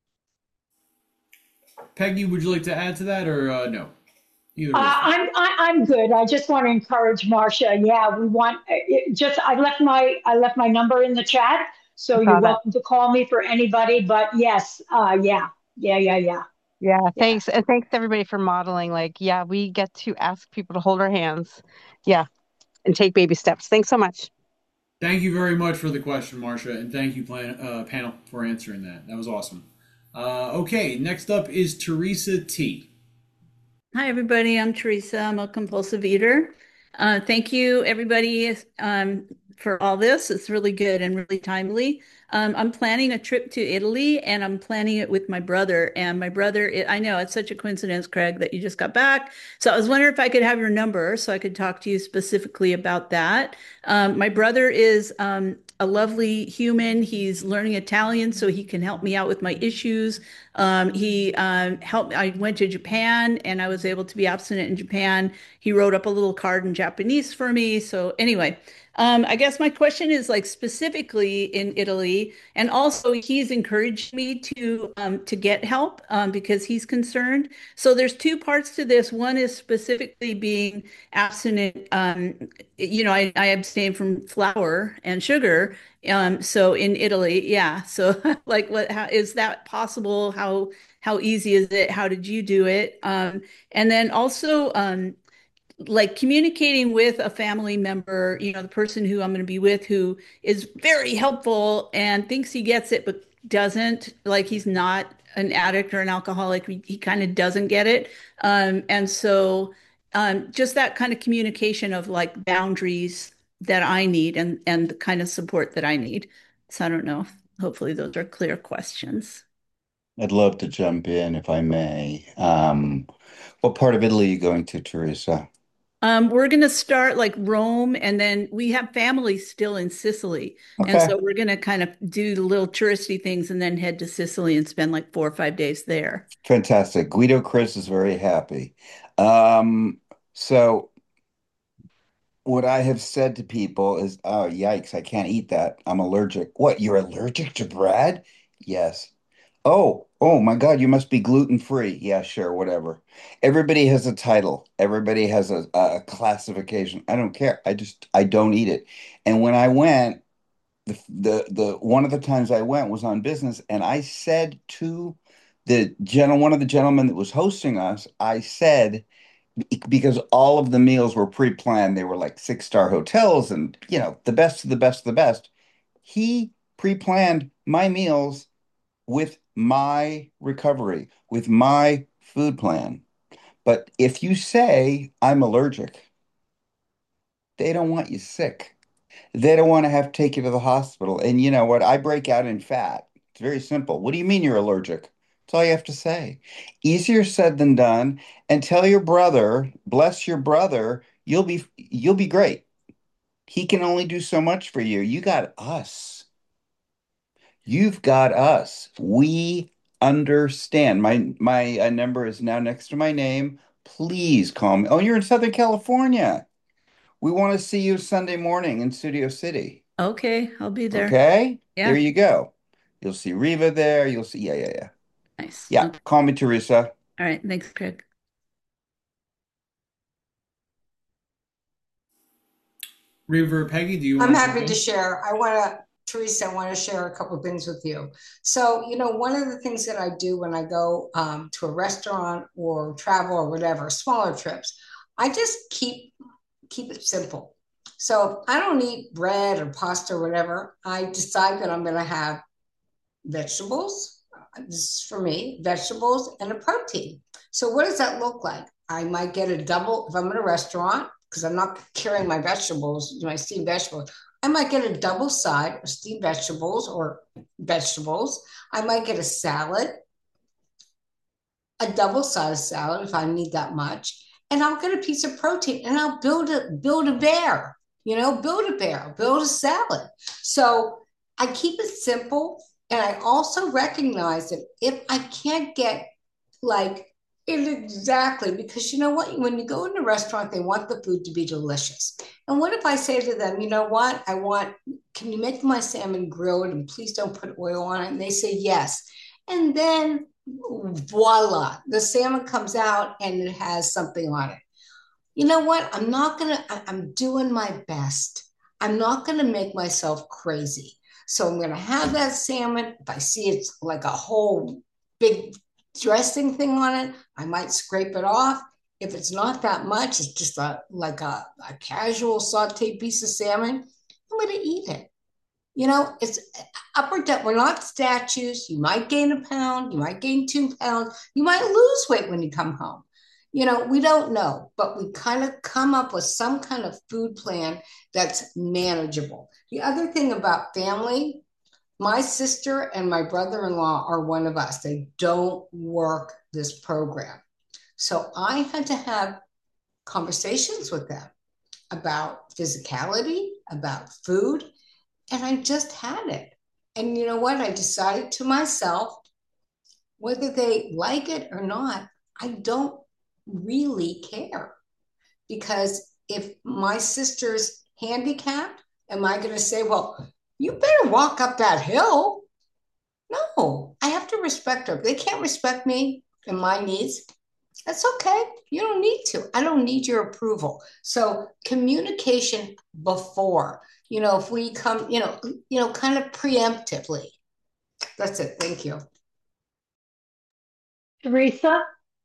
Peggy, would you like to add to that or no? Either is fine. I'm good. I just want to encourage Marcia. Yeah, we want just I left my number in the chat, I so you're saw that. welcome to call me for anybody. But yes, Yeah, yeah. thanks. And thanks everybody for modeling. Like, yeah, we get to ask people to hold our hands. Yeah, and take baby steps. Thanks so much. Thank you very much for the question, Marcia, and thank you, panel, for answering that. That was awesome. Okay, next up is Teresa T. Hi, everybody. I'm Teresa. I'm a compulsive eater. Thank you, everybody, for all this. It's really good and really timely. I'm planning a trip to Italy, and I'm planning it with my brother. And my brother, I know it's such a coincidence, Craig, that you just got back. So I was wondering if I could have your number so I could talk to you specifically about that. My brother is a lovely human. He's learning Italian so he can help me out with my issues. He helped. I went to Japan and I was able to be abstinent in Japan. He wrote up a little card in Japanese for me. So anyway, I guess guess my question is like specifically in Italy, and also he's encouraged me to get help because he's concerned. So there's two parts to this. One is specifically being abstinent. I abstain from flour and sugar. So in Italy, yeah. So like, how is that possible? How easy is it? How did you do it? And then also, like communicating with a family member, the person who I'm going to be with, who is very helpful and thinks he gets it, but doesn't, like he's not an addict or an alcoholic. He kind of doesn't get it. And so just that kind of communication of like boundaries that I need and the kind of support that I need. So I don't know. Hopefully those are clear questions. I'd love to jump in if I may. What part of Italy are you going to, Teresa? We're going to start like Rome, and then we have family still in Sicily. And Okay, so we're going to kind of do the little touristy things and then head to Sicily and spend like 4 or 5 days there. fantastic. Guido Chris is very happy. Um, so what I have said to people is, oh, yikes, I can't eat that. I'm allergic. What, you're allergic to bread? Yes. Oh my God, you must be gluten free. Yeah, sure, whatever. Everybody has a title. Everybody has a classification. I don't care. I don't eat it. And when I went, the one of the times I went was on business, and I said to one of the gentlemen that was hosting us, I said, because all of the meals were pre-planned, they were like 6-star hotels and the best of the best of the best. He pre-planned my meals with my recovery, with my food plan. But if you say I'm allergic, they don't want you sick. They don't want to have to take you to the hospital. And you know what? I break out in fat. It's very simple. What do you mean you're allergic? That's all you have to say. Easier said than done. And tell your brother, bless your brother, you'll be great. He can only do so much for you. You got us. You've got us. We understand. My number is now next to my name. Please call me. Oh, you're in Southern California. We want to see you Sunday morning in Studio City. Okay, I'll be there. Okay? There Yeah, you go. You'll see Riva there. You'll see, yeah, yeah, yeah. nice. Yeah, Okay. call me Teresa. All right, thanks, Craig. River, Peggy, do you I'm want to jump happy to in? share. Teresa, I want to share a couple of things with you. So, one of the things that I do when I go to a restaurant or travel or whatever, smaller trips, I just keep it simple. So I don't eat bread or pasta or whatever. I decide that I'm going to have vegetables. This is for me, vegetables and a protein. So what does that look like? I might get a double if I'm in a restaurant because I'm not carrying my vegetables, my steamed vegetables. I might get a double side of steamed vegetables or vegetables. I might get a salad, a double sized salad if I need that much, and I'll get a piece of protein and I'll build a bear, build a salad. So I keep it simple, and I also recognize that if I can't get like it exactly, because you know what, when you go in a restaurant, they want the food to be delicious. And what if I say to them, you know what, can you make my salmon grilled and please don't put oil on it? And they say yes. And then voila, the salmon comes out and it has something on it. You know what? I'm doing my best. I'm not gonna make myself crazy. So I'm gonna have that salmon. If I see it's like a whole big dressing thing on it, I might scrape it off. If it's not that much, it's just a casual sauteed piece of salmon, I'm gonna eat it. It's up or down. We're not statues. You might gain a pound, you might gain 2 pounds, you might lose weight when you come home. We don't know, but we kind of come up with some kind of food plan that's manageable. The other thing about family, my sister and my brother in law are one of us. They don't work this program. So I had to have conversations with them about physicality, about food, and I just had it. And you know what? I decided to myself, whether they like it or not, I don't really care. Because if my sister's handicapped, Am I going to say, well, you better walk up that hill? No, I have to respect her. They can't respect me and my needs. That's okay. You don't need to. I don't need your approval. So communication before, if we come, kind of preemptively. That's it. Thank you. Teresa,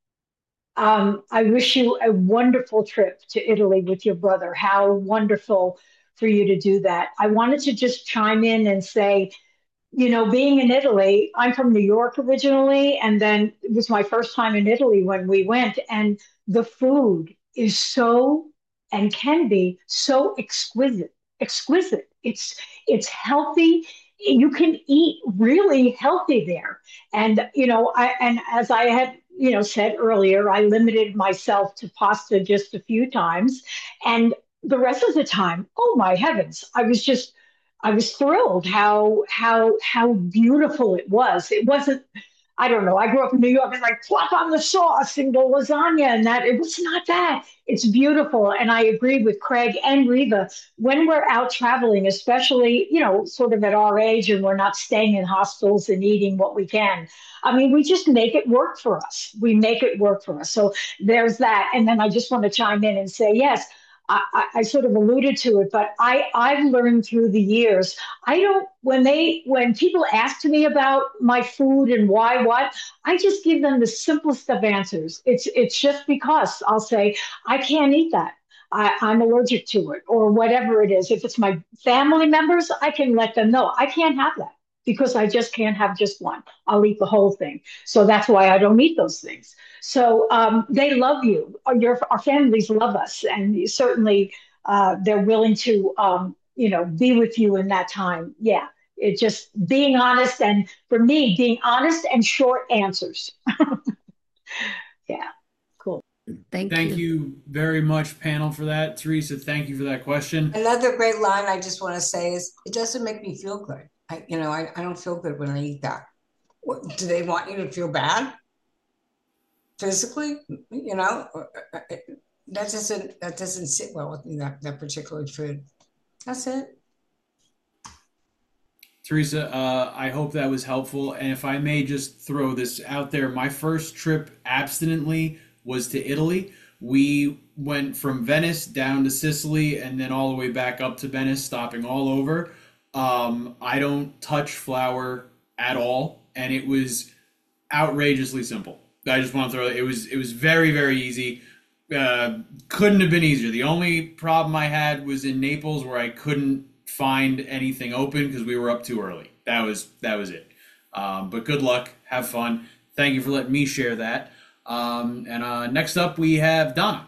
I wish you a wonderful trip to Italy with your brother. How wonderful for you to do that. I wanted to just chime in and say, being in Italy, I'm from New York originally, and then it was my first time in Italy when we went, and the food is so and can be so exquisite. Exquisite. It's healthy. You can eat really healthy there. And as I had said earlier, I limited myself to pasta just a few times, and the rest of the time, oh my heavens, I was thrilled how beautiful it was. It wasn't, I don't know. I grew up in New York and like plop on the sauce and the lasagna and that. It was not that. It's beautiful. And I agree with Craig and Reva. When we're out traveling, especially, sort of at our age and we're not staying in hostels and eating what we can. I mean, we just make it work for us. We make it work for us. So there's that. And then I just want to chime in and say, yes, I sort of alluded to it, but I've learned through the years. I don't when people ask me about my food and why what, I just give them the simplest of answers. It's just because I'll say I can't eat that. I'm allergic to it or whatever it is. If it's my family members, I can let them know I can't have that because I just can't have just one. I'll eat the whole thing. So that's why I don't eat those things. So they love you. Our families love us, and certainly they're willing to, be with you in that time. Yeah, it just being honest, and for me, being honest and short answers. Yeah, cool. Thank you very much, panel, for that. Teresa, thank you for that question. Another great line I just want to say is, it doesn't make me feel good. I don't feel good when I eat that. What, do they want you to feel bad? Physically, that doesn't sit well with me, that particular food. That's it. Teresa, I hope that was helpful. And if I may just throw this out there, my first trip abstinently was to Italy. We went from Venice down to Sicily and then all the way back up to Venice, stopping all over. I don't touch flour at all, and it was outrageously simple. I just want to throw it. It was very, very easy. Couldn't have been easier. The only problem I had was in Naples where I couldn't find anything open because we were up too early. That was it. But good luck. Have fun. Thank you for letting me share that. And next up we have Donna.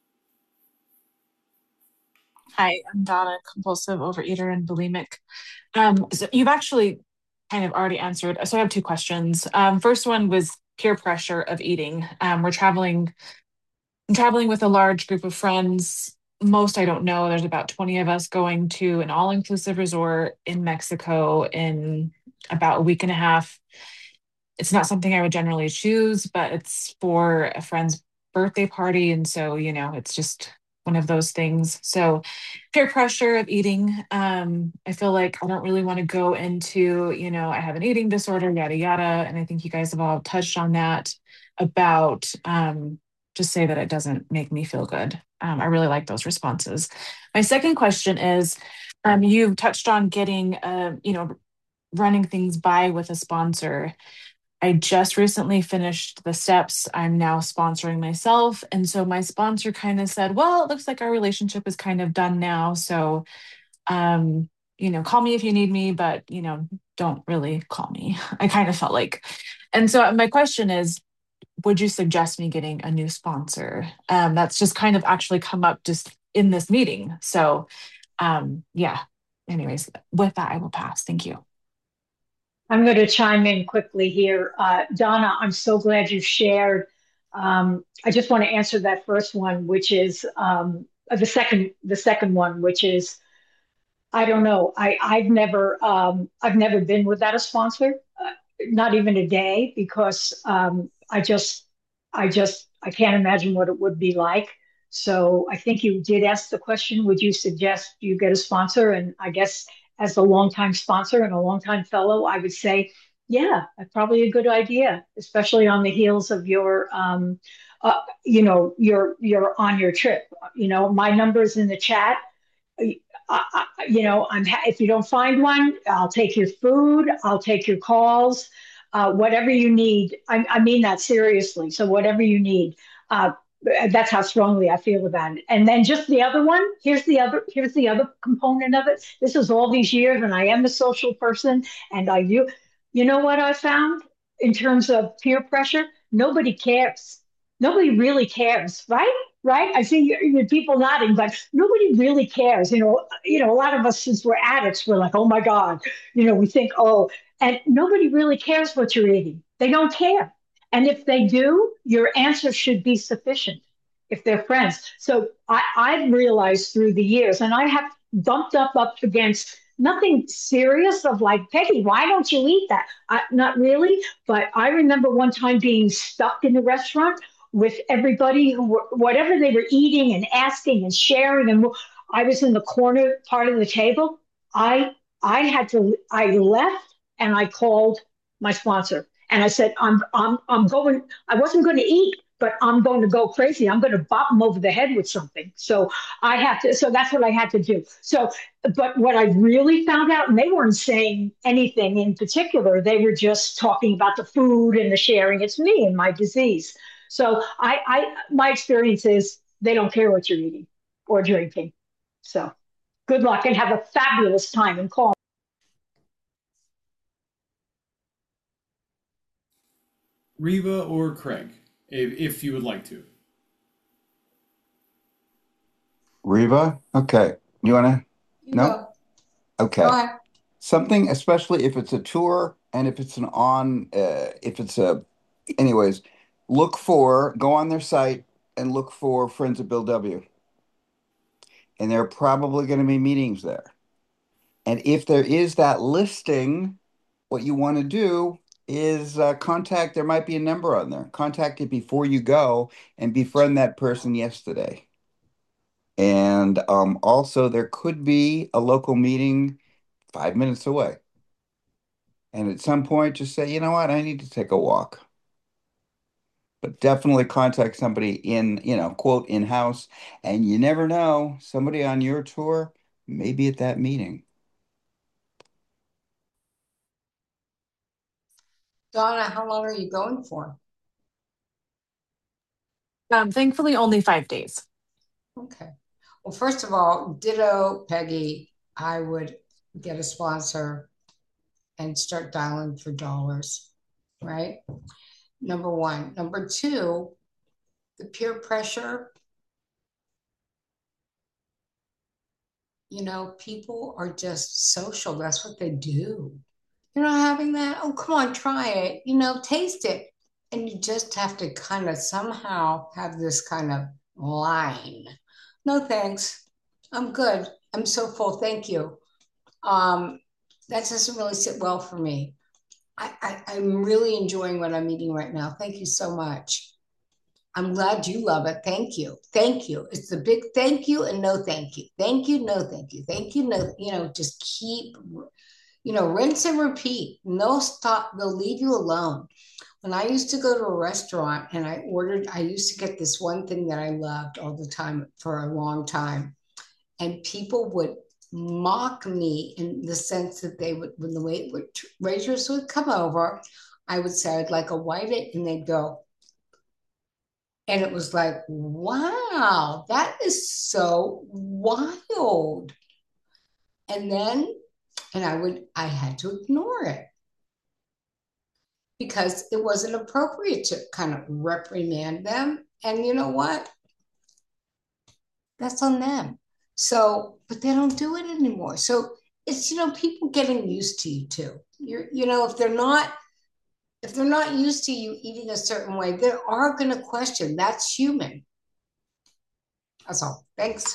Hi, I'm Donna, compulsive overeater and bulimic. So you've actually kind of already answered. So I have two questions. First one was peer pressure of eating. I'm traveling with a large group of friends. Most I don't know. There's about 20 of us going to an all-inclusive resort in Mexico in about a week and a half. It's not something I would generally choose, but it's for a friend's birthday party. And so, it's just one of those things. So peer pressure of eating. I feel like I don't really want to go into, I have an eating disorder, yada, yada. And I think you guys have all touched on that about, just say that it doesn't make me feel good. I really like those responses. My second question is, you've touched on getting, running things by with a sponsor. I just recently finished the steps. I'm now sponsoring myself. And so my sponsor kind of said, well, it looks like our relationship is kind of done now. So, call me if you need me, but, don't really call me. I kind of felt like. And so my question is, would you suggest me getting a new sponsor? That's just kind of actually come up just in this meeting. So, yeah. Anyways, with that, I will pass. Thank you. I'm going to chime in quickly here. Donna, I'm so glad you shared. I just want to answer that first one, which is the second one, which is, I don't know. I've never been without a sponsor, not even a day, because I can't imagine what it would be like So I think you did ask the question, would you suggest you get a sponsor? And I guess as a longtime sponsor and a longtime fellow, I would say, yeah, that's probably a good idea, especially on the heels of your, you're on your trip. My number's in the chat. If you don't find one, I'll take your food, I'll take your calls, whatever you need. I mean that seriously. So whatever you need, that's how strongly I feel about it. And then just the other one. Here's the other component of it. This is all these years, and I am a social person, and I do. You know what I found in terms of peer pressure? Nobody cares. Nobody really cares, right? Right? I see people nodding, but nobody really cares. A lot of us, since we're addicts, we're like, oh my God, we think, oh, and nobody really cares what you're eating. They don't care. And if they do, your answer should be sufficient if they're friends. So I've realized through the years, and I have bumped up against nothing serious of like, Peggy, why don't you eat that? Not really. But I remember one time being stuck in the restaurant with everybody whatever they were eating and asking and sharing. And I was in the corner part of the table. I left and I called my sponsor and I said, I'm going, I wasn't going to eat, but I'm going to go crazy. I'm going to bop him over the head with something. So so that's what I had to do. So, but what I really found out, and they weren't saying anything in particular, they were just talking about the food and the sharing. It's me and my disease. So my experience is they don't care what you're eating or drinking. So good luck and have a fabulous time and call. Reva or Craig, if you would like to. Reva? Okay. You want to? No? Go. Okay. Go ahead. Something, especially if it's a tour and if it's anyways, go on their site and look for Friends of Bill W. And there are probably going to be meetings there. And if there is that listing, what you want to do is there might be a number on there. Contact it before you go and befriend that person yesterday. And also, there could be a local meeting 5 minutes away. And at some point, just say, you know what, I need to take a walk. But definitely contact somebody quote, in-house. And you never know, somebody on your tour may be at that meeting. Donna, how long are you going for? Thankfully, only 5 days. Okay. Well, first of all, ditto, Peggy. I would get a sponsor and start dialing for dollars, right? Number one. Number two, the peer pressure. People are just social. That's what they do. You're not having that? Oh, come on, try it. Taste it. And you just have to kind of somehow have this kind of line. No, thanks. I'm good. I'm so full. Thank you. That doesn't really sit well for me. I'm really enjoying what I'm eating right now. Thank you so much. I'm glad you love it. Thank you. Thank you. It's the big thank you and no thank you. Thank you, no thank you. Thank you, no, just keep, rinse and repeat. No stop. They'll leave you alone. When I used to go to a restaurant and I used to get this one thing that I loved all the time for a long time. And people would mock me in the sense that when the waitress would come over, I would say, I'd like a white, and they'd go. And it was like, wow, that is so wild. And I had to ignore it because it wasn't appropriate to kind of reprimand them. And you know what? That's on them. So, but they don't do it anymore. So it's, people getting used to you too. If they're not used to you eating a certain way, they are going to question. That's human. That's all. Thanks.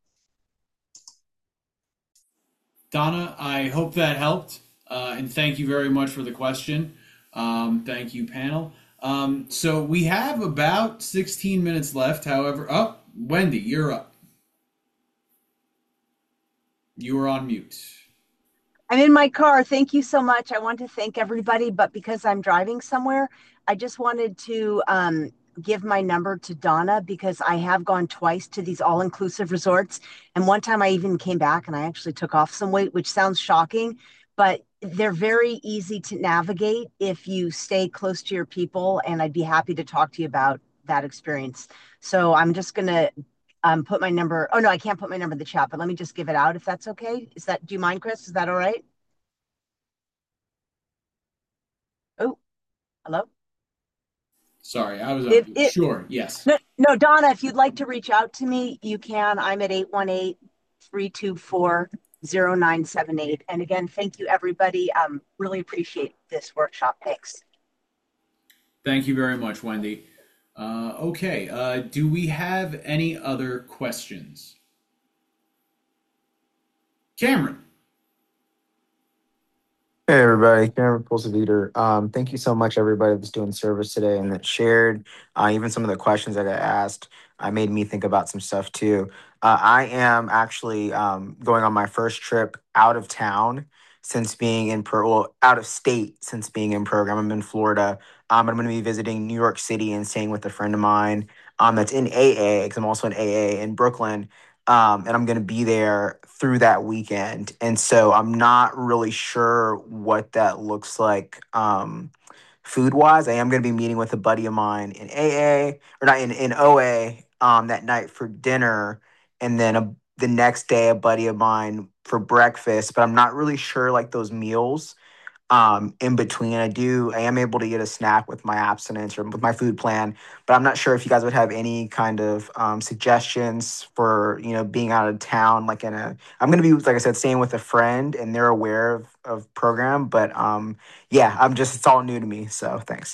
Donna, I hope that helped. And thank you very much for the question. Thank you, panel. So we have about 16 minutes left. However, Wendy, you're up. You are on mute. I'm in my car. Thank you so much. I want to thank everybody, but because I'm driving somewhere, I just wanted to give my number to Donna because I have gone twice to these all-inclusive resorts. And one time I even came back and I actually took off some weight, which sounds shocking, but they're very easy to navigate if you stay close to your people. And I'd be happy to talk to you about that experience. So I'm just going to put my number. Oh no, I can't put my number in the chat, but let me just give it out if that's okay. Do you mind, Chris? Is that all right? Oh, hello? Sorry, I was on mute. Sure, yes. No, Donna, if you'd like to reach out to me, you can. I'm at 818-324-0978. And again, thank you, everybody. Really appreciate this workshop. Thanks. Thank you very much, Wendy. Okay, do we have any other questions? Cameron. Hey everybody, Cameron Pulsive Eater. Thank you so much everybody that's doing service today and that shared. Even some of the questions that I asked made me think about some stuff too. I am actually going on my first trip out of town since being out of state since being in program. I'm in Florida. I'm going to be visiting New York City and staying with a friend of mine that's in AA because I'm also in AA in Brooklyn. And I'm going to be there through that weekend. And so I'm not really sure what that looks like food wise. I am going to be meeting with a buddy of mine in AA or not in OA that night for dinner. And then the next day, a buddy of mine for breakfast. But I'm not really sure like those meals in between. I am able to get a snack with my abstinence or with my food plan, but I'm not sure if you guys would have any kind of suggestions for, being out of town, I'm going to be, like I said, staying with a friend and they're aware of program, but yeah, it's all new to me. So thanks.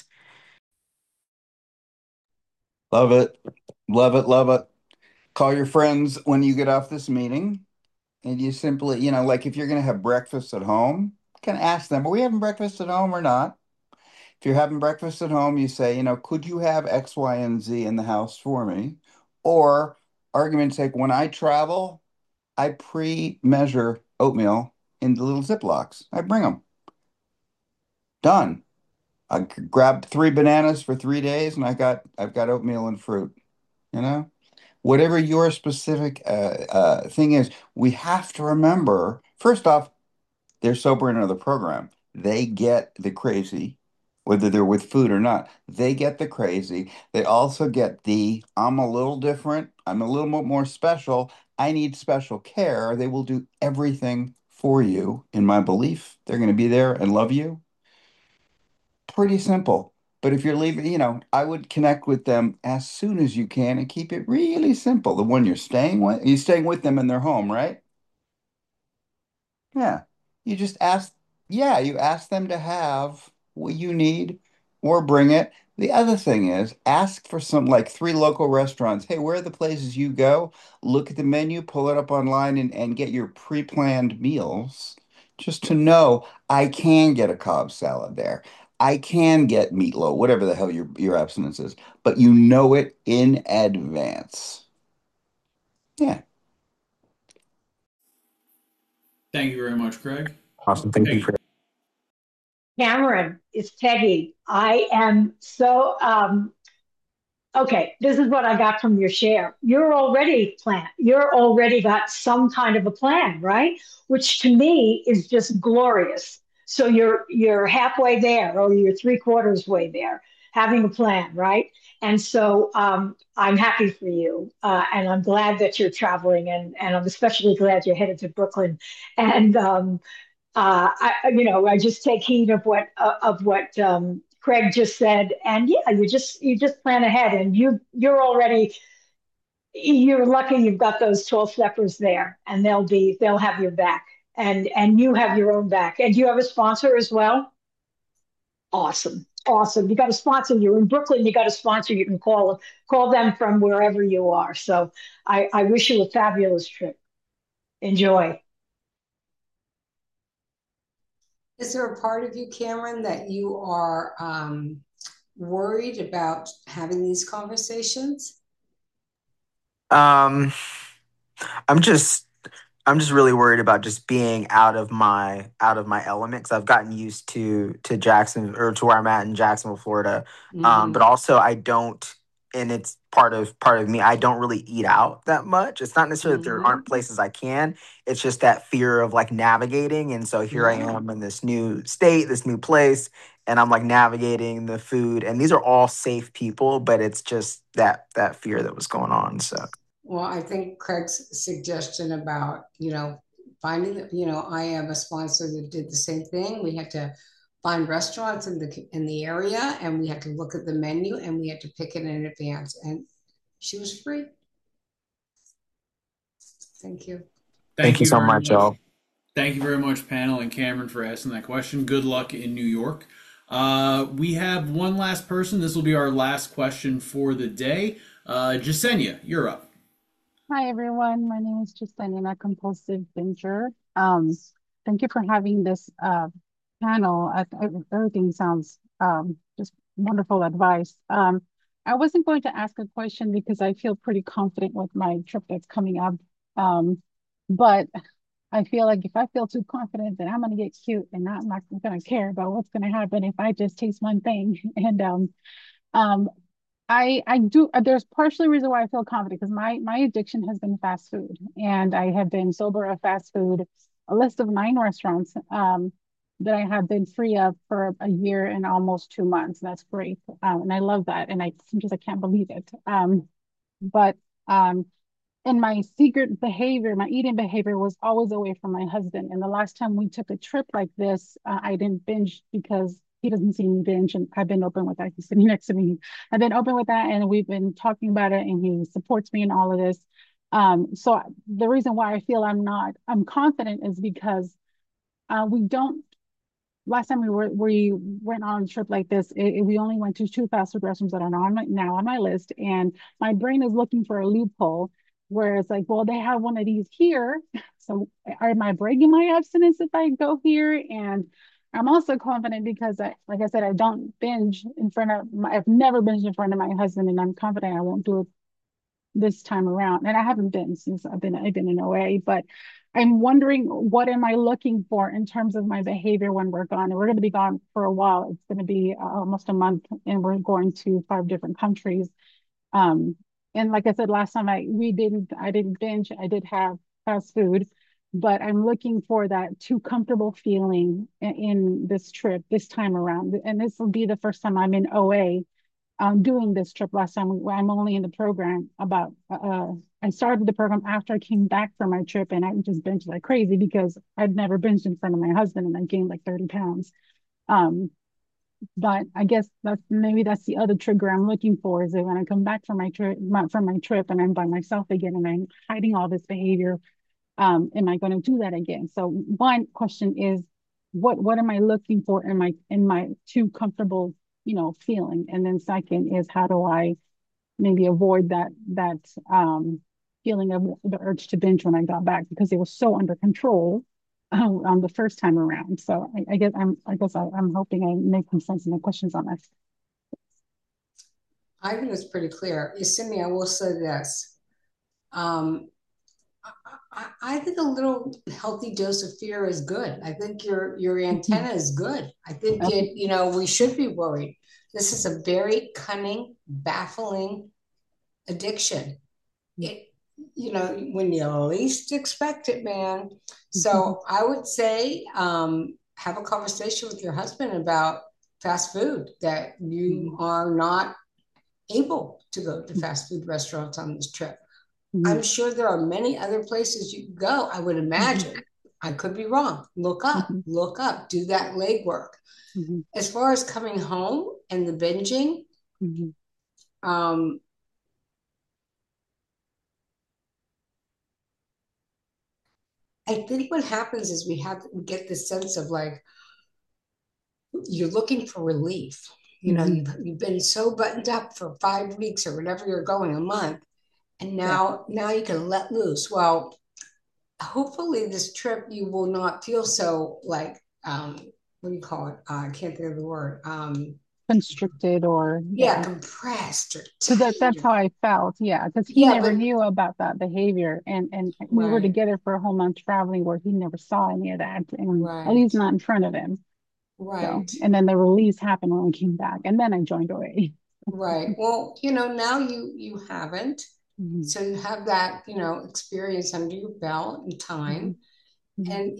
Love it. Love it. Love it. Call your friends when you get off this meeting and you simply, like if you're going to have breakfast at home, you can ask them, are we having breakfast at home or not? If you're having breakfast at home, you say, could you have X, Y, and Z in the house for me? Or argument's sake, when I travel, I pre-measure oatmeal into little Ziplocs. I bring them. Done. I grabbed 3 bananas for 3 days and I've got oatmeal and fruit, you know? Whatever your specific thing is, we have to remember, first off, they're sober in another program. They get the crazy, whether they're with food or not. They get the crazy. They also get I'm a little different. I'm a little bit more special. I need special care. They will do everything for you. In my belief, they're going to be there and love you. Pretty simple. But if you're leaving, I would connect with them as soon as you can and keep it really simple. The one you're staying with them in their home, right? Yeah. You just ask, yeah, you ask them to have what you need or bring it. The other thing is ask for some like 3 local restaurants. Hey, where are the places you go? Look at the menu, pull it up online and get your pre-planned meals just to know I can get a Cobb salad there. I can get meatloaf, whatever the hell your abstinence is, but you know it in advance. Yeah. Thank you very much, Craig. Awesome. Thank you, Peggy. Craig. Cameron, it's Peggy. I am so okay. This is what I got from your share. You're already planned. You're already got some kind of a plan, right? Which to me is just glorious. So you're halfway there, or you're 3/4 way there, having a plan, right? And so I'm happy for you, and I'm glad that you're traveling, and I'm especially glad you're headed to Brooklyn, and I just take heed of what Craig just said, and yeah, you just plan ahead, and you're lucky you've got those 12 steppers there, and they'll have your back, and you have your own back, and you have a sponsor as well. Awesome, awesome. You got a sponsor. You're in Brooklyn. You got a sponsor. You can call them from wherever you are. So I wish you a fabulous trip. Enjoy. Is there a part of you, Cameron, that you are worried about having these conversations? Um, I'm just I'm just really worried about just being out of my element because I've gotten used to Jackson or to where I'm at in Jacksonville, Florida. But also I don't, and it's part of me. I don't really eat out that much. It's not necessarily that there aren't places I can. It's just that fear of like navigating. And so here I Yeah. am in this new state, this new place, and I'm like navigating the food. And these are all safe people, but it's just that fear that was going on. So. Well, I think Craig's suggestion about, finding that, I have a sponsor that did the same thing. We had to find restaurants in the area, and we had to look at the menu, and we had to pick it in advance, and she was free. Thank you. Thank Thank you you so very much, much. y'all. Thank you very much, panel and Cameron, for asking that question. Good luck in New York. We have one last person. This will be our last question for the day. Jasenia, you're up. Hi everyone, my name is Justine, a compulsive binger. Thank you for having this panel. Everything sounds just wonderful advice. I wasn't going to ask a question because I feel pretty confident with my trip that's coming up. But I feel like if I feel too confident, then I'm gonna get cute and I'm not gonna care about what's gonna happen if I just taste one thing. And um, I do there's partially a reason why I feel confident because my addiction has been fast food and I have been sober of fast food, a list of 9 restaurants that I have been free of for a year and almost 2 months. That's great. And I love that. And I sometimes I can't believe it. But um and my secret behavior, my eating behavior was always away from my husband. And the last time we took a trip like this, I didn't binge because he doesn't see me binge. And I've been open with that. He's sitting next to me. I've been open with that. And we've been talking about it. And he supports me in all of this. So the reason why I feel I'm confident is because we don't last time we went on a trip like this, we only went to 2 fast food restaurants that are now on my list, and my brain is looking for a loophole where it's like, well, they have one of these here, so am I breaking my abstinence if I go here? And I'm also confident because like I said, I don't binge in front of I've never binged in front of my husband, and I'm confident I won't do it this time around. And I haven't been since I've been in OA, but I'm wondering what am I looking for in terms of my behavior when we're gone? And we're going to be gone for a while. It's going to be almost a month, and we're going to 5 different countries. Um, and like I said last time, I didn't binge. I did have fast food, but I'm looking for that too comfortable feeling in this trip this time around. And this will be the first time I'm in OA doing this trip. Last time I'm only in the program about I started the program after I came back from my trip, and I just binged like crazy because I'd never binged in front of my husband, and I gained like 30 pounds. Um, but I guess that's the other trigger I'm looking for is that when I come back from my trip and I'm by myself again and I'm hiding all this behavior, am I going to do that again? So one question is, what am I looking for in my too comfortable, feeling? And then second is, how do I maybe avoid that feeling of the urge to binge when I got back because it was so under control on the first time around. So I'm hoping I make some sense in the questions on that. I think it's pretty clear. Simi, I will say this. Um, I think a little healthy dose of fear is good. I think your antenna is good. I think we should be worried. This is a very cunning, baffling addiction. It, when you least expect it, man. So I would say have a conversation with your husband about fast food, that you are not able to go to fast food restaurants on this trip. I'm sure there are many other places you can go. I would imagine. I could be wrong. Look up, do that legwork. As far as coming home and the binging, I think what happens is we get this sense of like, you're looking for relief. You've been so buttoned up for 5 weeks or whatever you're going, a month. And now you can let loose. Well, hopefully this trip you will not feel so like what do you call it? I can't think of the word. constricted or Yeah, compressed or So that's tight. how I felt. Yeah, because he Yeah, never but knew about that behavior, and we were right, together for a whole month traveling where he never saw any of that, and at right, least not in front of him. So, right, and then the release happened when we came back, and then I joined OA. right. Well, now you haven't. Mhm, So you have that, experience under your belt and mhm, time. mhm, And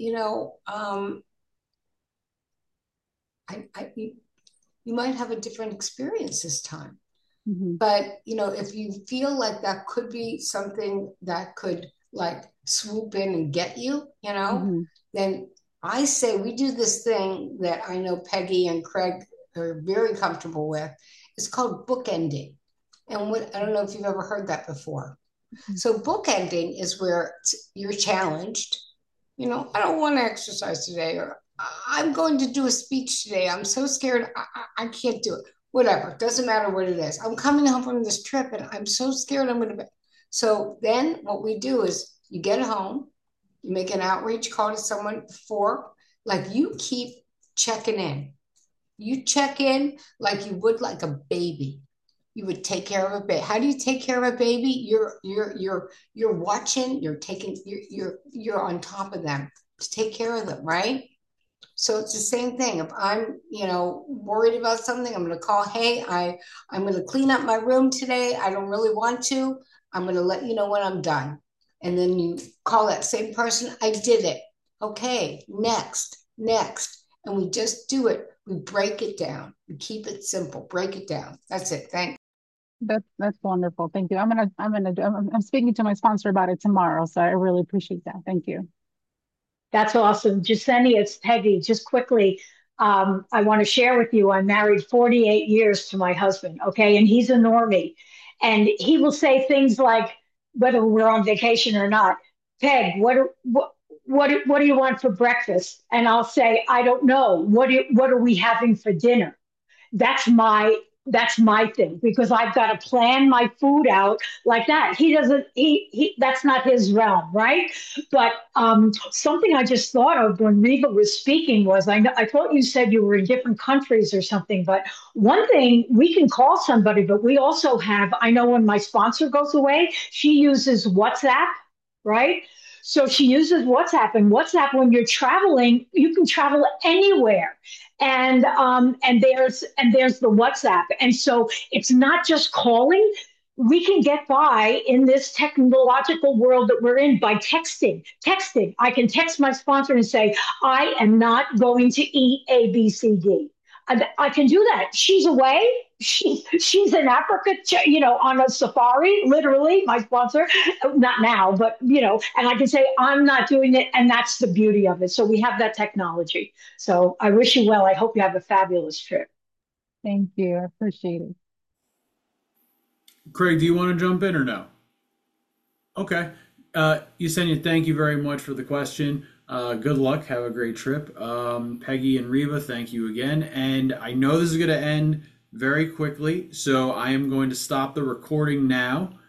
you might have a different experience this time. mhm, But, if you feel like that could be something that could like swoop in and get you, mhm, then I say we do this thing that I know Peggy and Craig are very comfortable with. It's called bookending. And I don't know if you've ever heard that before. mhm. So bookending is where you're challenged. I don't want to exercise today, or I'm going to do a speech today. I'm so scared. I can't do it. Whatever. It doesn't matter what it is. I'm coming home from this trip and I'm so scared I'm going to. So then what we do is you get home, you make an outreach call to someone before, like you keep checking in. You check in like you would like a baby. You would take care of a baby. How do you take care of a baby? You're watching, you're taking you're on top of them to take care of them, right? So it's the same thing. If I'm, worried about something, I'm going to call, hey, I'm going to clean up my room today. I don't really want to. I'm going to let you know when I'm done. And then you call that same person. I did it. Okay, next. And we just do it. We break it down. We keep it simple. Break it down. That's it. Thanks. That's wonderful. Thank you. I'm speaking to my sponsor about it tomorrow, so I really appreciate that. Thank you. That's awesome. Jasenia, it's Peggy. Just quickly, I want to share with you, I'm married 48 years to my husband, okay? And he's a normie. And he will say things like, whether we're on vacation or not, Peg, what do you want for breakfast? And I'll say, I don't know. What are we having for dinner? that's my that's my thing because I've got to plan my food out like that. He doesn't he that's not his realm, right? But something I just thought of when Reva was speaking was I thought you said you were in different countries or something, but one thing we can call somebody, but we also have I know when my sponsor goes away, she uses WhatsApp, right? So she uses WhatsApp, and WhatsApp when you're traveling, you can travel anywhere and there's the WhatsApp, and so it's not just calling. We can get by in this technological world that we're in by texting. Texting. I can text my sponsor and say, I am not going to eat A, B, C, D. I can do that. She's away. She's in Africa, on a safari, literally, my sponsor, not now, but, and I can say, I'm not doing it. And that's the beauty of it. So we have that technology. So I wish you well. I hope you have a fabulous trip. Thank you. I appreciate it. Craig, do you want to jump in or no? Okay. Yesenia, thank you very much for the question. Good luck. Have a great trip. Peggy and Reva, thank you again. And I know this is going to end very quickly, so I am going to stop the recording now.